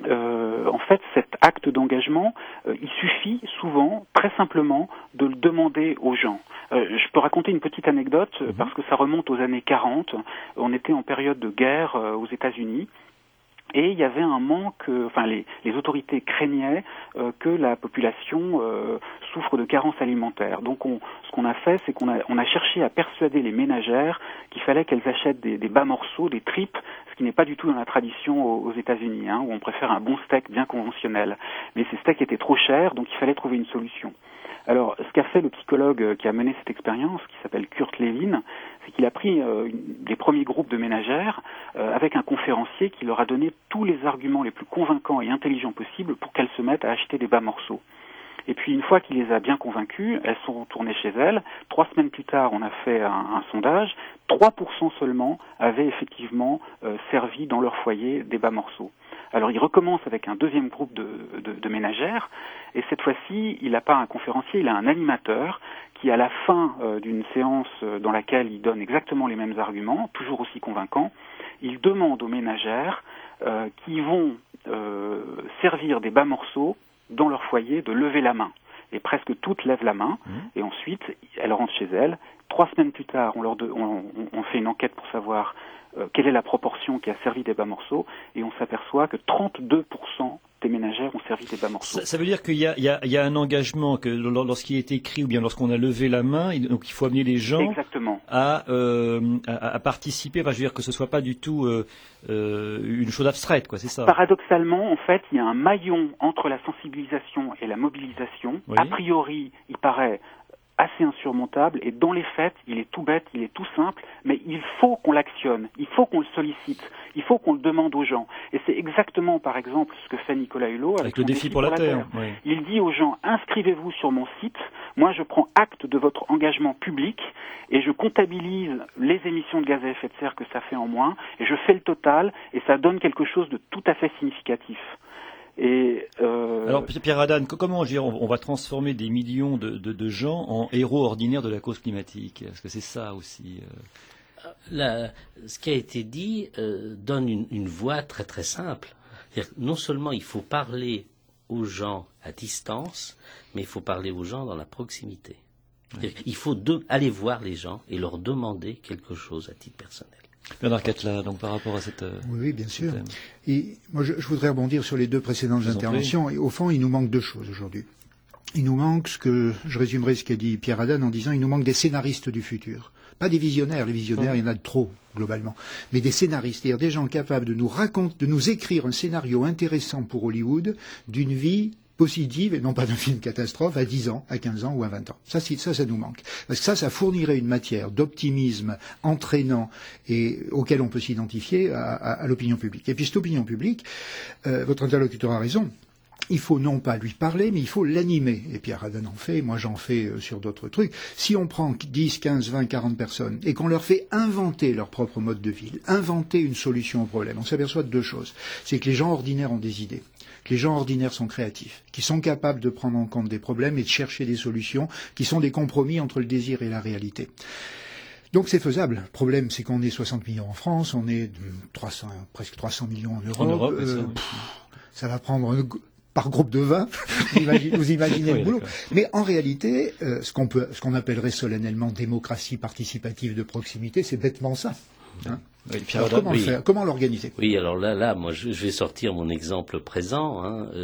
en fait, cet acte d'engagement, il suffit souvent, très simplement, de le demander aux gens. Je peux raconter une petite anecdote, parce que ça remonte aux années 40. On était en période de guerre aux États-Unis. Et il y avait un manque, les autorités craignaient que la population souffre de carences alimentaires. Donc ce qu'on a fait, c'est qu'on a cherché à persuader les ménagères qu'il fallait qu'elles achètent des bas morceaux, des tripes, ce qui n'est pas du tout dans la tradition aux États-Unis, où on préfère un bon steak bien conventionnel. Mais ces steaks étaient trop chers, donc il fallait trouver une solution. Alors, ce qu'a fait le psychologue qui a mené cette expérience, qui s'appelle Kurt Lewin, c'est qu'il a pris les premiers groupes de ménagères avec un conférencier qui leur a donné tous les arguments les plus convaincants et intelligents possibles pour qu'elles se mettent à acheter des bas morceaux. Et puis, une fois qu'il les a bien convaincues, elles sont retournées chez elles. 3 semaines plus tard, on a fait un sondage. 3% seulement avaient effectivement servi dans leur foyer des bas morceaux. Alors, il recommence avec un deuxième groupe de ménagères, et cette fois-ci, il n'a pas un conférencier, il a un animateur qui, à la fin d'une séance dans laquelle il donne exactement les mêmes arguments, toujours aussi convaincants, il demande aux ménagères qui vont servir des bas morceaux dans leur foyer de lever la main. Et presque toutes lèvent la main, et ensuite, elles rentrent chez elles. 3 semaines plus tard, on fait une enquête pour savoir quelle est la proportion qui a servi des bas morceaux, et on s'aperçoit que 32% des ménagères ont servi des bas morceaux. Ça veut dire qu'il y a un engagement, que lorsqu'il est écrit ou bien lorsqu'on a levé la main, donc il faut amener les gens Exactement. à participer, je veux dire que ce soit pas du tout une chose abstraite, quoi, c'est ça. Paradoxalement, en fait, il y a un maillon entre la sensibilisation et la mobilisation. Oui. A priori, il paraît assez insurmontable, et dans les faits, il est tout bête, il est tout simple, mais il faut qu'on l'actionne, il faut qu'on le sollicite, il faut qu'on le demande aux gens. Et c'est exactement, par exemple, ce que fait Nicolas Hulot avec le son défi pour la Terre. Oui. Il dit aux gens, inscrivez-vous sur mon site, moi je prends acte de votre engagement public, et je comptabilise les émissions de gaz à effet de serre que ça fait en moins, et je fais le total, et ça donne quelque chose de tout à fait significatif. Et alors Pierre Hadane, comment on va transformer des millions de gens en héros ordinaires de la cause climatique? Est-ce que c'est ça aussi Ce qui a été dit donne une voie très très simple. C'est-à-dire, non seulement il faut parler aux gens à distance, mais il faut parler aux gens dans la proximité. Oui. Il faut aller voir les gens et leur demander quelque chose à titre personnel. Bernard Cattelat, donc par rapport à cette... Oui, bien sûr. Et moi, je voudrais rebondir sur les deux précédentes interventions. Et au fond, il nous manque deux choses aujourd'hui. Il nous manque je résumerai ce qu'a dit Pierre Hadane en disant, il nous manque des scénaristes du futur. Pas des visionnaires, les visionnaires, il y en a de trop, globalement. Mais des scénaristes, c'est-à-dire des gens capables de nous écrire un scénario intéressant pour Hollywood d'une vie positive, et non pas d'un film catastrophe, à 10 ans, à 15 ans ou à 20 ans. Ça nous manque. Parce que ça fournirait une matière d'optimisme entraînant et auquel on peut s'identifier à l'opinion publique. Et puis cette opinion publique, votre interlocuteur a raison, il faut non pas lui parler, mais il faut l'animer. Et Pierre Hadane en fait, moi j'en fais sur d'autres trucs. Si on prend 10, 15, 20, 40 personnes et qu'on leur fait inventer leur propre mode de vie, inventer une solution au problème, on s'aperçoit de deux choses. C'est que les gens ordinaires ont des idées, que les gens ordinaires sont créatifs, qui sont capables de prendre en compte des problèmes et de chercher des solutions qui sont des compromis entre le désir et la réalité. Donc c'est faisable. Le problème, c'est qu'on est 60 millions en France, on est presque 300 millions en Europe. Ça va prendre par groupe de 20, vous imaginez le boulot. D'accord. Mais en réalité, ce qu'on appellerait solennellement démocratie participative de proximité, c'est bêtement ça. Hein. Oui, alors, comment le faire? Comment l'organiser? Oui, alors là, moi, je vais sortir mon exemple présent.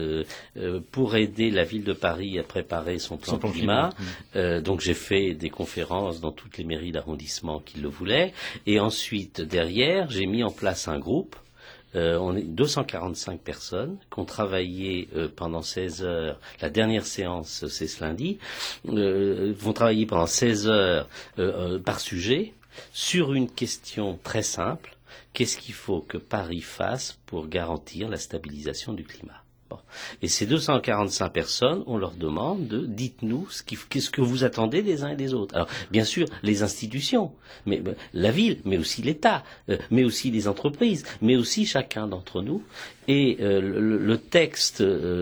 Pour aider la ville de Paris à préparer son plan climat. Donc j'ai fait des conférences dans toutes les mairies d'arrondissement qui le voulaient. Et ensuite, derrière, j'ai mis en place un groupe. On est 245 personnes qui ont travaillé pendant 16 heures. La dernière séance, c'est ce lundi. Vont travailler pendant 16 heures par sujet sur une question très simple. Qu'est-ce qu'il faut que Paris fasse pour garantir la stabilisation du climat? Bon. Et ces 245 personnes, on leur demande dites-nous qu'est-ce que vous attendez des uns et des autres. Alors, bien sûr, les institutions, mais la ville, mais aussi l'État, mais aussi les entreprises, mais aussi chacun d'entre nous. Et le texte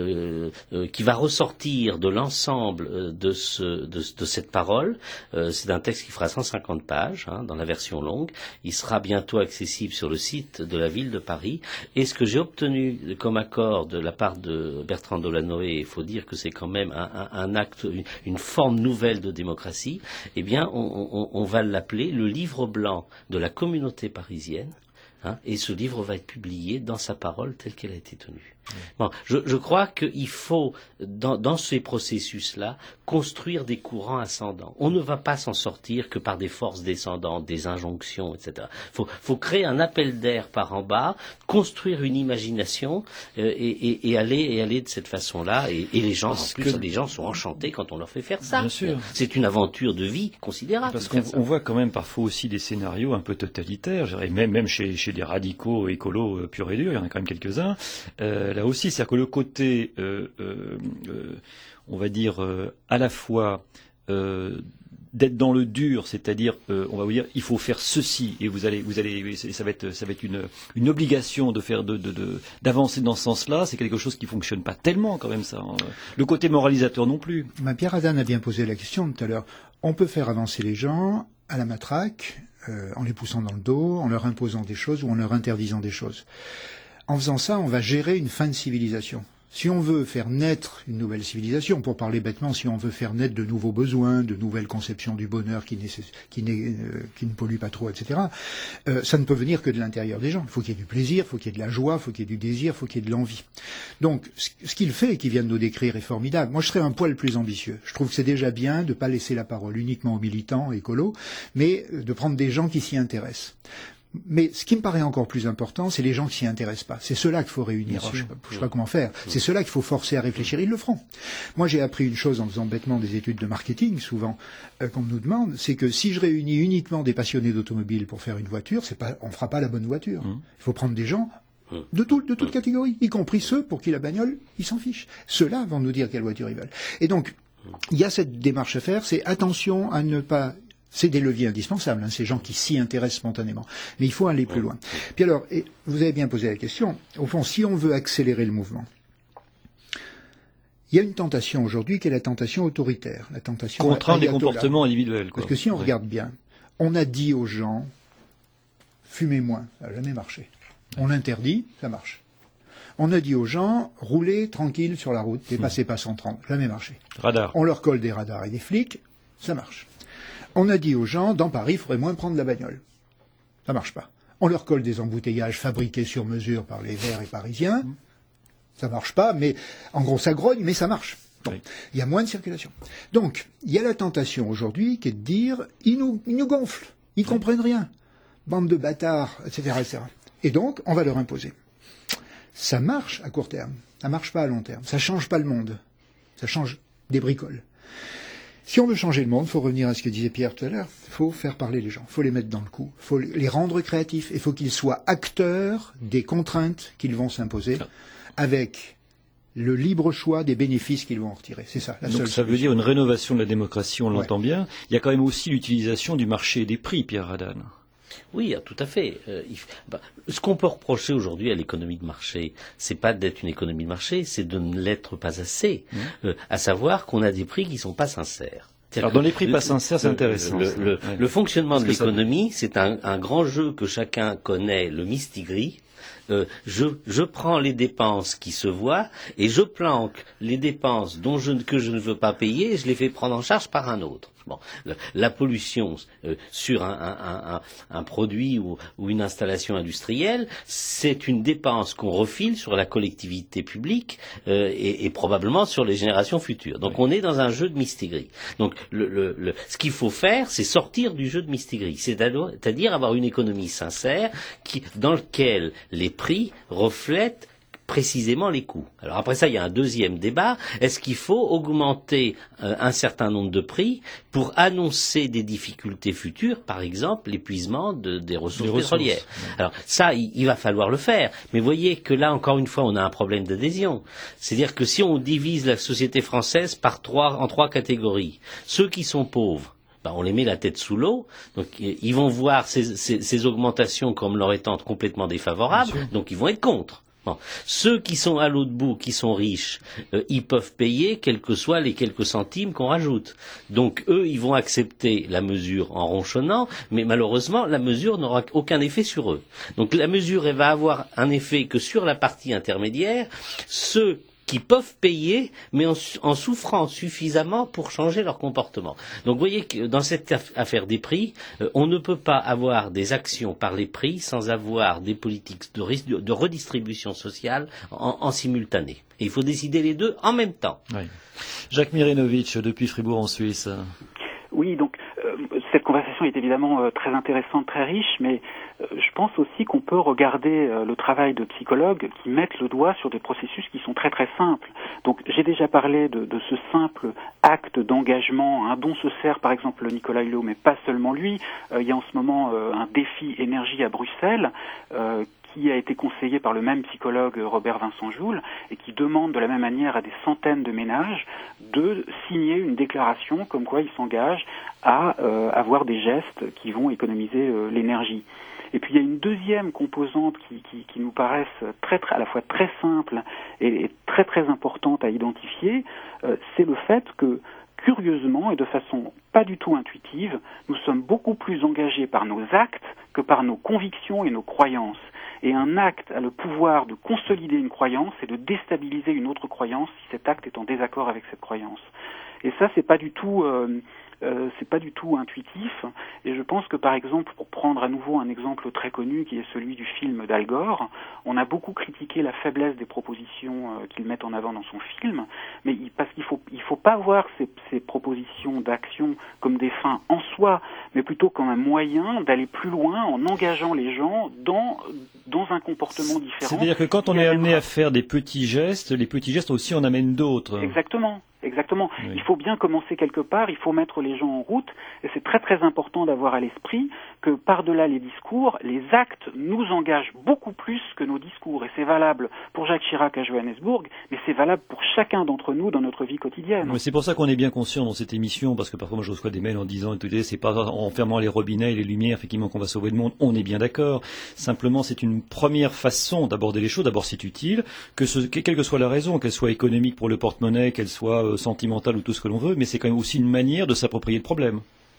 qui va ressortir de l'ensemble de cette parole, c'est un texte qui fera 150 pages dans la version longue. Il sera bientôt accessible sur le site de la ville de Paris. Et ce que j'ai obtenu comme accord de la part de Bertrand Delanoë, il faut dire que c'est quand même un acte, une forme nouvelle de démocratie. Eh bien, on va l'appeler le livre blanc de la communauté parisienne. Et ce livre va être publié dans sa parole telle qu'elle a été tenue. Bon, je crois qu'il faut, dans ces processus-là, construire des courants ascendants. On ne va pas s'en sortir que par des forces descendantes, des injonctions, etc. Faut créer un appel d'air par en bas, construire une imagination et aller de cette façon-là. Et les gens, les gens sont enchantés quand on leur fait faire ça. Bien sûr. C'est une aventure de vie considérable. Parce qu'on voit quand même parfois aussi des scénarios un peu totalitaires, je dirais, même chez des radicaux écolos purs et durs, il y en a quand même quelques-uns. Là aussi, c'est-à-dire que le côté, on va dire, à la fois d'être dans le dur, c'est-à-dire, on va vous dire, il faut faire ceci, et vous allez, ça va être une obligation de faire, d'avancer dans ce sens-là. C'est quelque chose qui fonctionne pas tellement quand même ça. Hein. Le côté moralisateur non plus. Pierre Hadane a bien posé la question tout à l'heure. On peut faire avancer les gens à la matraque, en les poussant dans le dos, en leur imposant des choses ou en leur interdisant des choses. En faisant ça, on va gérer une fin de civilisation. Si on veut faire naître une nouvelle civilisation, pour parler bêtement, si on veut faire naître de nouveaux besoins, de nouvelles conceptions du bonheur qui ne polluent pas trop, etc., ça ne peut venir que de l'intérieur des gens. Il faut qu'il y ait du plaisir, il faut qu'il y ait de la joie, il faut qu'il y ait du désir, il faut qu'il y ait de l'envie. Donc, ce qu'il fait et qu'il vient de nous décrire est formidable. Moi, je serais un poil plus ambitieux. Je trouve que c'est déjà bien de ne pas laisser la parole uniquement aux militants écolos, mais de prendre des gens qui s'y intéressent. Mais ce qui me paraît encore plus important, c'est les gens qui s'y intéressent pas. C'est ceux-là qu'il faut réunir. Bien Alors, sûr. je sais pas comment faire. C'est ceux-là qu'il faut forcer à réfléchir. Ils le feront. Moi, j'ai appris une chose en faisant bêtement des études de marketing, souvent, qu'on nous demande, c'est que si je réunis uniquement des passionnés d'automobile pour faire une voiture, on fera pas la bonne voiture. Il faut prendre des gens de toute catégorie, y compris ceux pour qui la bagnole, ils s'en fichent. Ceux-là vont nous dire quelle voiture ils veulent. Et donc, il y a cette démarche à faire, c'est attention à ne pas... C'est des leviers indispensables, ces gens qui s'y intéressent spontanément. Mais il faut aller plus loin. Puis alors, vous avez bien posé la question, au fond, si on veut accélérer le mouvement, il y a une tentation aujourd'hui qui est la tentation autoritaire, la tentation contraindre les ayatollah. comportements individuels. Quoi. Parce que si on regarde bien, on a dit aux gens, fumez moins, ça n'a jamais marché. On l'interdit, ça marche. On a dit aux gens, roulez tranquille sur la route, dépassez pas 130, jamais marché. Radar. On leur colle des radars et des flics, ça marche. On a dit aux gens, dans Paris, il faudrait moins prendre la bagnole. Ça marche pas. On leur colle des embouteillages fabriqués sur mesure par les Verts et Parisiens. Ça marche pas, mais en gros, ça grogne, mais ça marche. Bon. Oui. Il y a moins de circulation. Donc, il y a la tentation aujourd'hui qui est de dire, ils nous gonflent, ils comprennent rien. Bande de bâtards, etc., etc. Et donc, on va leur imposer. Ça marche à court terme, ça marche pas à long terme. Ça change pas le monde. Ça change des bricoles. Si on veut changer le monde, il faut revenir à ce que disait Pierre tout à l'heure, il faut faire parler les gens, il faut les mettre dans le coup, il faut les rendre créatifs, il faut qu'ils soient acteurs des contraintes qu'ils vont s'imposer, avec le libre choix des bénéfices qu'ils vont en retirer. C'est ça, la seule Donc ça veut dire une rénovation de la démocratie, on l'entend bien. Il y a quand même aussi l'utilisation du marché et des prix, Pierre Hadane. Oui, tout à fait. Ce qu'on peut reprocher aujourd'hui à l'économie de marché, c'est pas d'être une économie de marché, c'est de ne l'être pas assez. À savoir qu'on a des prix qui sont pas sincères. Alors dans les prix pas sincères, c'est intéressant. Le fonctionnement de l'économie, c'est un grand jeu que chacun connaît, le mistigris. Je prends les dépenses qui se voient et je planque les dépenses que je ne veux pas payer et je les fais prendre en charge par un autre. Bon, la pollution sur un produit ou une installation industrielle, c'est une dépense qu'on refile sur la collectivité publique et probablement sur les générations futures. Donc on est dans un jeu de mistigris. Donc ce qu'il faut faire, c'est sortir du jeu de mistigris, c'est-à-dire avoir une économie sincère dans laquelle les prix reflètent précisément les coûts. Alors après ça, il y a un deuxième débat. Est-ce qu'il faut augmenter un certain nombre de prix pour annoncer des difficultés futures, par exemple l'épuisement des ressources pétrolières? Alors ça, il va falloir le faire. Mais voyez que là, encore une fois, on a un problème d'adhésion. C'est-à-dire que si on divise la société française en trois catégories, ceux qui sont pauvres, on les met la tête sous l'eau, donc ils vont voir ces augmentations comme leur étant complètement défavorables, donc ils vont être contre. Bon. Ceux qui sont à l'autre bout, qui sont riches, ils peuvent payer quels que soient les quelques centimes qu'on rajoute. Donc eux, ils vont accepter la mesure en ronchonnant, mais malheureusement, la mesure n'aura aucun effet sur eux. Donc la mesure, elle va avoir un effet que sur la partie intermédiaire, ceux qui peuvent payer, mais en souffrant suffisamment pour changer leur comportement. Donc vous voyez que dans cette affaire des prix, on ne peut pas avoir des actions par les prix sans avoir des politiques de redistribution sociale en simultané. Et il faut décider les deux en même temps. Oui. Jacques Mirenovitch, depuis Fribourg en Suisse. Oui, donc cette conversation est évidemment très intéressante, très riche, mais je pense aussi qu'on peut regarder le travail de psychologues qui mettent le doigt sur des processus qui sont très très simples. Donc j'ai déjà parlé de ce simple acte d'engagement dont se sert par exemple Nicolas Hulot, mais pas seulement lui. Il y a en ce moment un défi énergie à Bruxelles qui a été conseillé par le même psychologue Robert Vincent Joule et qui demande de la même manière à des centaines de ménages de signer une déclaration comme quoi ils s'engagent à avoir des gestes qui vont économiser l'énergie. Et puis il y a une deuxième composante qui nous paraisse à la fois très simple et très très importante à identifier, c'est le fait que curieusement et de façon pas du tout intuitive, nous sommes beaucoup plus engagés par nos actes que par nos convictions et nos croyances. Et un acte a le pouvoir de consolider une croyance et de déstabiliser une autre croyance si cet acte est en désaccord avec cette croyance. Et ça, c'est pas du tout intuitif, et je pense que par exemple, pour prendre à nouveau un exemple très connu qui est celui du film d'Al Gore, on a beaucoup critiqué la faiblesse des propositions qu'il met en avant dans son film, mais parce qu'il faut pas voir ces propositions d'action comme des fins en soi, mais plutôt comme un moyen d'aller plus loin en engageant les gens dans un comportement différent. C'est-à-dire que quand on est amené à faire des petits gestes, les petits gestes aussi en amènent d'autres. Exactement. Oui. Il faut bien commencer quelque part, il faut mettre les gens en route, et c'est très très important d'avoir à l'esprit que par-delà les discours, les actes nous engagent beaucoup plus que nos discours, et c'est valable pour Jacques Chirac à Johannesburg, mais c'est valable pour chacun d'entre nous dans notre vie quotidienne. Mais c'est pour ça qu'on est bien conscient dans cette émission, parce que parfois moi je reçois des mails en disant écoutez, c'est pas en fermant les robinets et les lumières effectivement qu'on va sauver le monde, on est bien d'accord. Simplement c'est une première façon d'aborder les choses, d'abord c'est utile, quelle que soit la raison, qu'elle soit économique pour le porte-monnaie, qu'elle soit sentimentale ou tout ce que l'on veut, mais c'est quand même aussi une manière de s'approprier le problème.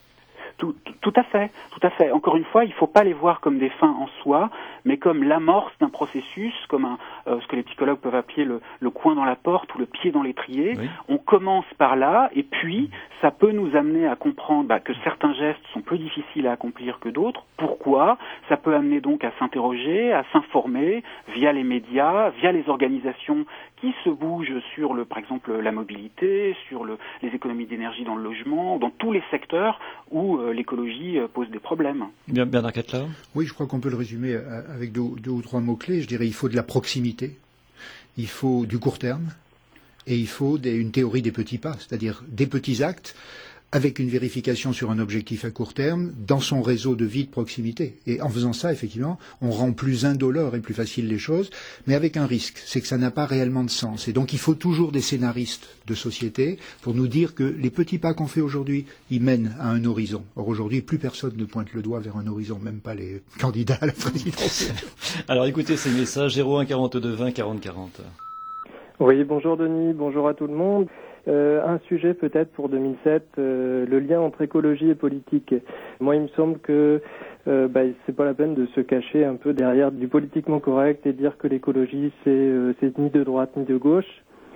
Tout à fait. Encore une fois, il ne faut pas les voir comme des fins en soi, mais comme l'amorce d'un processus, comme ce que les psychologues peuvent appeler le coin dans la porte ou le pied dans l'étrier. Oui. On commence par là, et puis ça peut nous amener à comprendre que certains gestes sont plus difficiles à accomplir que d'autres. Pourquoi ? Ça peut amener donc à s'interroger, à s'informer via les médias, via les organisations qui se bougent sur par exemple la mobilité, sur les économies d'énergie dans le logement, dans tous les secteurs où l'écologie pose des problèmes. Bernard Catlin ? Oui, je crois qu'on peut le résumer avec deux ou trois mots-clés. Je dirais il faut de la proximité, il faut du court terme, et il faut une théorie des petits pas, c'est-à-dire des petits actes avec une vérification sur un objectif à court terme dans son réseau de vie de proximité. Et en faisant ça, effectivement, on rend plus indolore et plus facile les choses, mais avec un risque, c'est que ça n'a pas réellement de sens. Et donc il faut toujours des scénaristes de société pour nous dire que les petits pas qu'on fait aujourd'hui, ils mènent à un horizon. Or aujourd'hui, plus personne ne pointe le doigt vers un horizon, même pas les candidats à la présidentielle. Alors écoutez ces messages, 01 42 20 40 40. Oui, bonjour Denis, bonjour à tout le monde. Un sujet peut-être pour 2007, le lien entre écologie et politique. Moi, il me semble que c'est pas la peine de se cacher un peu derrière du politiquement correct et dire que l'écologie c'est ni de droite ni de gauche.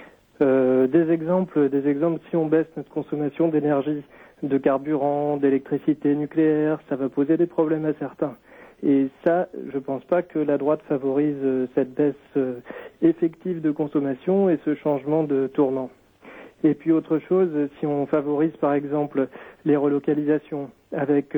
Des exemples, si on baisse notre consommation d'énergie, de carburant, d'électricité nucléaire, ça va poser des problèmes à certains. Et ça, je pense pas que la droite favorise cette baisse effective de consommation et ce changement de tournant. Et puis autre chose, si on favorise par exemple les relocalisations avec,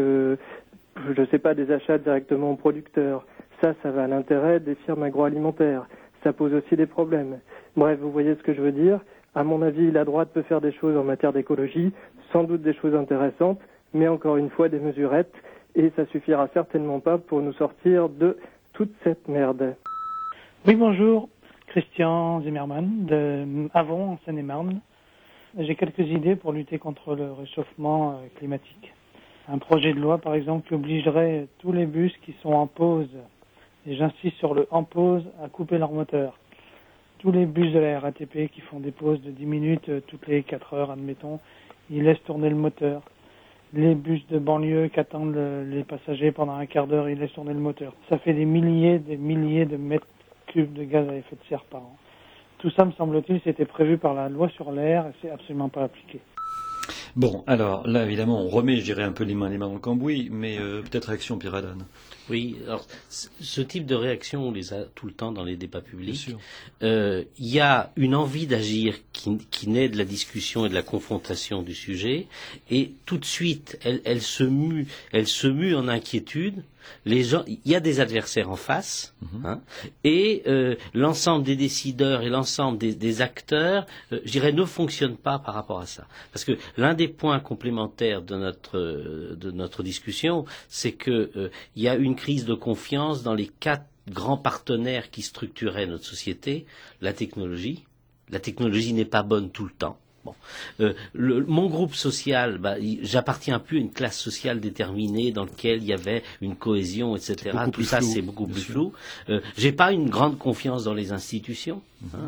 des achats directement aux producteurs, ça va à l'intérêt des firmes agroalimentaires. Ça pose aussi des problèmes. Bref, vous voyez ce que je veux dire. À mon avis, la droite peut faire des choses en matière d'écologie, sans doute des choses intéressantes, mais encore une fois des mesurettes, et ça suffira certainement pas pour nous sortir de toute cette merde. Oui, bonjour, Christian Zimmermann de Avon, en Seine-et-Marne. J'ai quelques idées pour lutter contre le réchauffement climatique. Un projet de loi, par exemple, qui obligerait tous les bus qui sont en pause, et j'insiste sur le en pause, à couper leur moteur. Tous les bus de la RATP qui font des pauses de 10 minutes toutes les 4 heures, admettons, ils laissent tourner le moteur. Les bus de banlieue qui attendent les passagers pendant un quart d'heure, ils laissent tourner le moteur. Ça fait des milliers de mètres cubes de gaz à effet de serre par an. Tout ça, me semble-t-il, c'était prévu par la loi sur l'air et c'est absolument pas appliqué. Bon, alors là, évidemment, on remet, je dirais, un peu les mains dans le cambouis, mais peut-être réaction Pierre Adan. Oui, alors ce type de réaction, on les a tout le temps dans les débats publics. Il y a une envie d'agir qui naît de la discussion et de la confrontation du sujet, et tout de suite, elle se mue en inquiétude. Les gens, il y a des adversaires en face, et l'ensemble des décideurs et l'ensemble des acteurs, je dirais, ne fonctionnent pas par rapport à ça. Parce que l'un des points complémentaires de notre discussion, c'est que il y a une crise de confiance dans les 4 grands partenaires qui structuraient notre société. La technologie n'est pas bonne tout le temps. Bon, mon groupe social, j'appartiens plus à une classe sociale déterminée dans laquelle il y avait une cohésion, etc. Tout ça, c'est beaucoup plus flou. J'ai pas une grande confiance dans les institutions.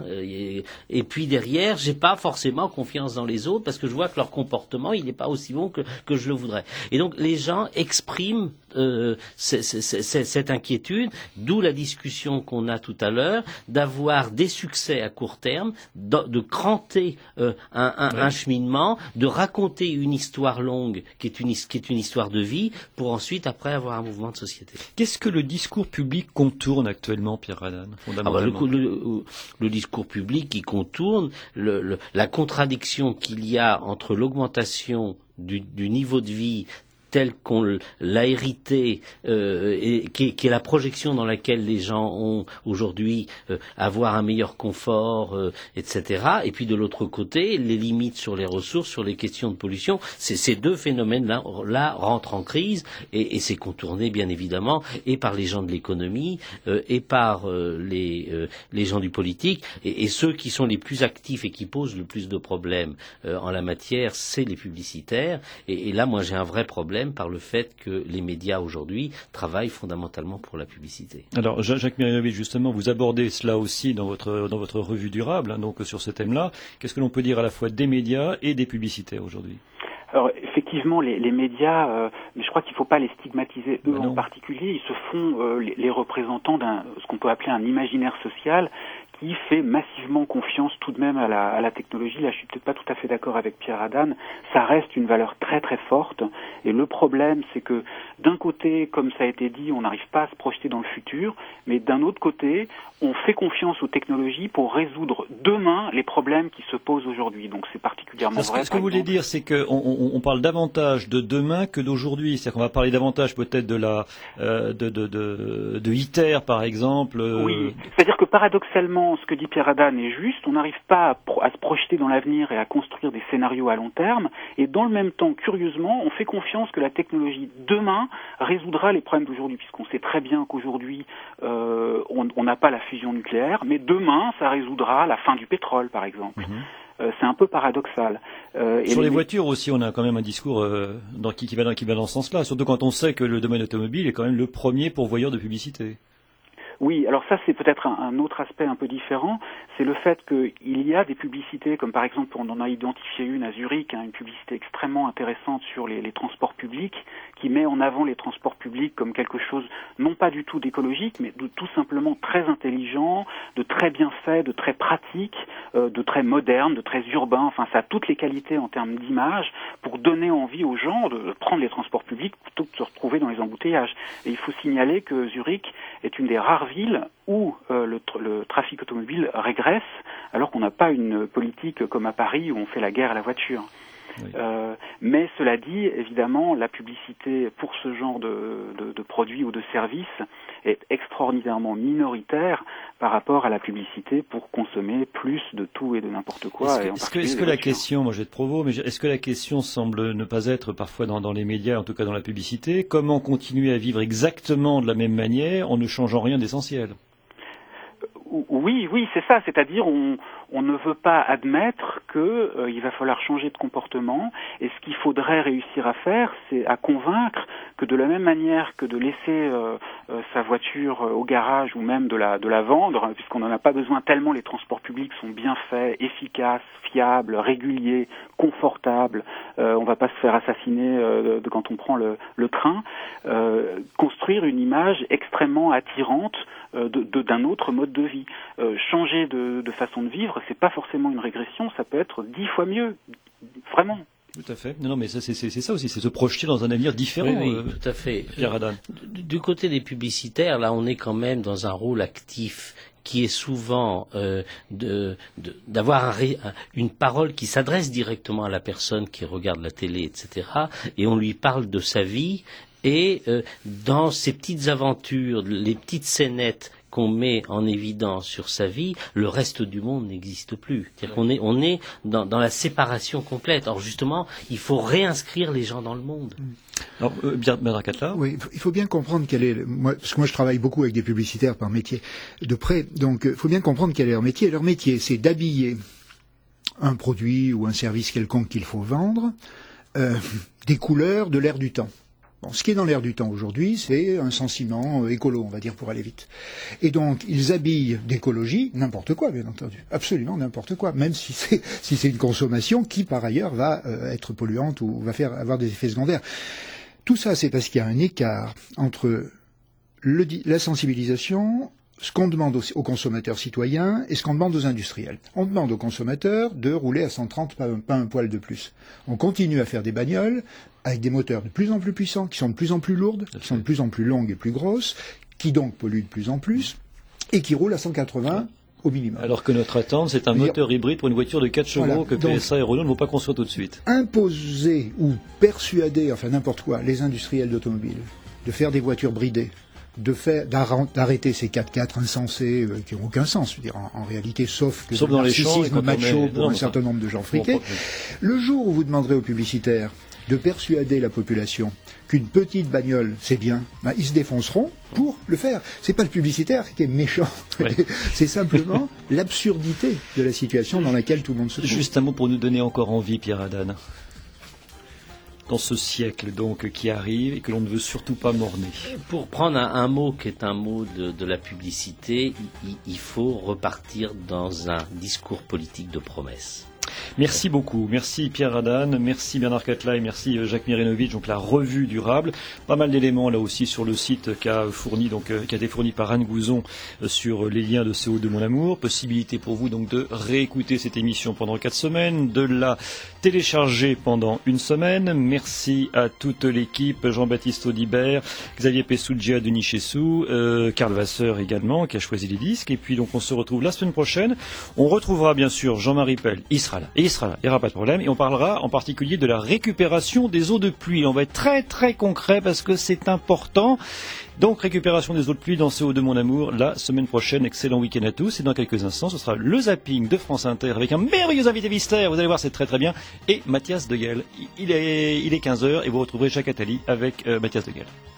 Et puis derrière, j'ai pas forcément confiance dans les autres parce que je vois que leur comportement, il n'est pas aussi bon que je le voudrais. Et donc, les gens expriment cette inquiétude, d'où la discussion qu'on a tout à l'heure, d'avoir des succès à court terme, de cranter un cheminement, de raconter une histoire longue qui est une histoire de vie, pour ensuite après avoir un mouvement de société. Qu'est-ce que le discours public contourne actuellement, Pierre Radan, fondamentalement? Le discours public qui contourne la contradiction qu'il y a entre l'augmentation du niveau de vie tel qu'on l'a hérité, et qui est la projection dans laquelle les gens ont aujourd'hui, avoir un meilleur confort, etc. Et puis de l'autre côté, les limites sur les ressources, sur les questions de pollution. Ces deux phénomènes-là rentrent en crise, et c'est contourné bien évidemment et par les gens de l'économie, et par les gens du politique, et ceux qui sont les plus actifs et qui posent le plus de problèmes en la matière, c'est les publicitaires. Et là, moi, j'ai un vrai problème par le fait que les médias aujourd'hui travaillent fondamentalement pour la publicité. Alors Jacques Mirinovitch, justement, vous abordez cela aussi dans votre revue durable, hein, donc sur ce thème-là. Qu'est-ce que l'on peut dire à la fois des médias et des publicitaires aujourd'hui? Alors effectivement, les médias, mais je crois qu'il ne faut pas les stigmatiser eux en particulier. Ils se font les représentants ce qu'on peut appeler un imaginaire social qui fait massivement confiance tout de même à la technologie. Là, je suis peut-être pas tout à fait d'accord avec Pierre Radan. Ça reste une valeur très très forte. Et le problème, c'est que d'un côté, comme ça a été dit, on n'arrive pas à se projeter dans le futur, mais d'un autre côté, on fait confiance aux technologies pour résoudre demain les problèmes qui se posent aujourd'hui. Donc c'est particulièrement vrai. Ce que vous voulez dire, c'est qu'on parle davantage de demain que d'aujourd'hui. C'est-à-dire qu'on va parler davantage peut-être de ITER, par exemple. Oui, c'est-à-dire que paradoxalement, ce que dit Pierre Radan est juste, on n'arrive pas à se projeter dans l'avenir et à construire des scénarios à long terme, et dans le même temps, curieusement, on fait confiance que la technologie demain résoudra les problèmes d'aujourd'hui, puisqu'on sait très bien qu'aujourd'hui, on n'a pas la fusion nucléaire, mais demain, ça résoudra la fin du pétrole, par exemple. C'est un peu paradoxal. Sur les voitures aussi, on a quand même un discours qui va dans ce sens-là, surtout quand on sait que le domaine automobile est quand même le premier pourvoyeur de publicité. Oui, alors ça c'est peut-être un autre aspect un peu différent, c'est le fait qu'il y a des publicités, comme par exemple on en a identifié une à Zurich, une publicité extrêmement intéressante sur les transports publics, qui met en avant les transports publics comme quelque chose non pas du tout d'écologique, mais de tout simplement très intelligent, de très bien fait, de très pratique, de très moderne, de très urbain, enfin ça a toutes les qualités en termes d'image pour donner envie aux gens de prendre les transports publics plutôt que de se retrouver dans les embouteillages. Et il faut signaler que Zurich est une des rares villes où le trafic automobile régresse, alors qu'on n'a pas une politique comme à Paris où on fait la guerre à la voiture. Oui. Mais cela dit, évidemment, la publicité pour ce genre de produits ou de services est extraordinairement minoritaire par rapport à la publicité pour consommer plus de tout et de n'importe quoi. Est-ce que la question, moi je vais être provo, mais est-ce que la question semble ne pas être parfois dans les médias, en tout cas dans la publicité, comment continuer à vivre exactement de la même manière en ne changeant rien d'essentiel? Oui, c'est ça. C'est-à-dire, on ne veut pas admettre qu'il va falloir changer de comportement. Et ce qu'il faudrait réussir à faire, c'est à convaincre que de la même manière que de laisser sa voiture au garage ou même de la vendre, puisqu'on n'en a pas besoin tellement les transports publics sont bien faits, efficaces, fiables, réguliers, confortables. On ne va pas se faire assassiner quand on prend le train. Construire une image extrêmement attirante d'un autre mode de vie. Changer de façon de vivre, c'est pas forcément une régression, ça peut être 10 fois mieux, vraiment. Tout à fait. Non, mais ça, c'est ça aussi, c'est se projeter dans un avenir différent. Oui, tout à fait. Pierre Radan. Du côté des publicitaires, là, on est quand même dans un rôle actif qui est souvent d'avoir une parole qui s'adresse directement à la personne qui regarde la télé, etc. Et on lui parle de sa vie. Et dans ces petites aventures, les petites scénettes qu'on met en évidence sur sa vie, le reste du monde n'existe plus. C'est-à-dire qu'on on est dans la séparation complète. Alors justement, il faut réinscrire les gens dans le monde. Alors, Bernard Catla. Oui, il faut bien comprendre parce que moi je travaille beaucoup avec des publicitaires par métier de près, donc il faut bien comprendre quel est leur métier. Leur métier, c'est d'habiller un produit ou un service quelconque qu'il faut vendre, des couleurs, de l'air du temps. Bon, ce qui est dans l'air du temps aujourd'hui, c'est un sentiment écolo, on va dire, pour aller vite. Et donc, ils habillent d'écologie n'importe quoi, bien entendu. Absolument n'importe quoi. Même si c'est une consommation qui, par ailleurs, va être polluante ou va avoir des effets secondaires. Tout ça, c'est parce qu'il y a un écart entre la sensibilisation, ce qu'on demande aux consommateurs citoyens et ce qu'on demande aux industriels. On demande aux consommateurs de rouler à 130, pas un poil de plus. On continue à faire des bagnoles avec des moteurs de plus en plus puissants, qui sont de plus en plus lourdes, qui sont de plus en plus longues et plus grosses, qui donc polluent de plus en plus, et qui roulent à 180 au minimum. Alors que notre attente, c'est un moteur hybride pour une voiture de 4 chevaux voilà, que donc, PSA et Renault ne vont pas construire tout de suite. Imposer ou persuader, enfin n'importe quoi, les industriels d'automobiles de faire des voitures bridées, d'arrêter ces 4x4 insensés qui n'ont aucun sens, je veux dire, en réalité, sauf dans les champs, macho pour un certain nombre de gens friqués. Le jour où vous demanderez aux publicitaires de persuader la population qu'une petite bagnole, c'est bien, ils se défonceront pour le faire. C'est pas le publicitaire qui est méchant, c'est simplement l'absurdité de la situation dans laquelle tout le monde se trouve. Juste un mot pour nous donner encore envie, Pierre Hadane. Dans ce siècle donc qui arrive et que l'on ne veut surtout pas morner. Pour prendre un mot qui est un mot de la publicité, il faut repartir dans un discours politique de promesse. Merci beaucoup. Merci Pierre Hadane, merci Bernard Catla et merci Jacques Mirenovic. Donc la revue durable, pas mal d'éléments là aussi sur le site qui a été fourni par Anne Gouzon sur les liens de CO2 Mon Amour. Possibilité pour vous donc de réécouter cette émission pendant 4 semaines, de la télécharger pendant 1 semaine. Merci à toute l'équipe, Jean-Baptiste Audibert, Xavier Pessoudjia, Denis Chessou, Karl Vasseur également qui a choisi les disques. Et puis donc on se retrouve la semaine prochaine. On retrouvera bien sûr Jean-Marie Pell, il sera là, il n'y aura pas de problème, et on parlera en particulier de la récupération des eaux de pluie. On va être très très concret parce que c'est important. Donc récupération des eaux de pluie dans CO2 Mon Amour la semaine prochaine. Excellent week-end à tous, et dans quelques instants ce sera le zapping de France Inter avec un merveilleux invité mystère, vous allez voir, c'est très très bien, et Mathias Deguel. Il est 15h et vous retrouverez Jacques Attali avec Mathias Deguel.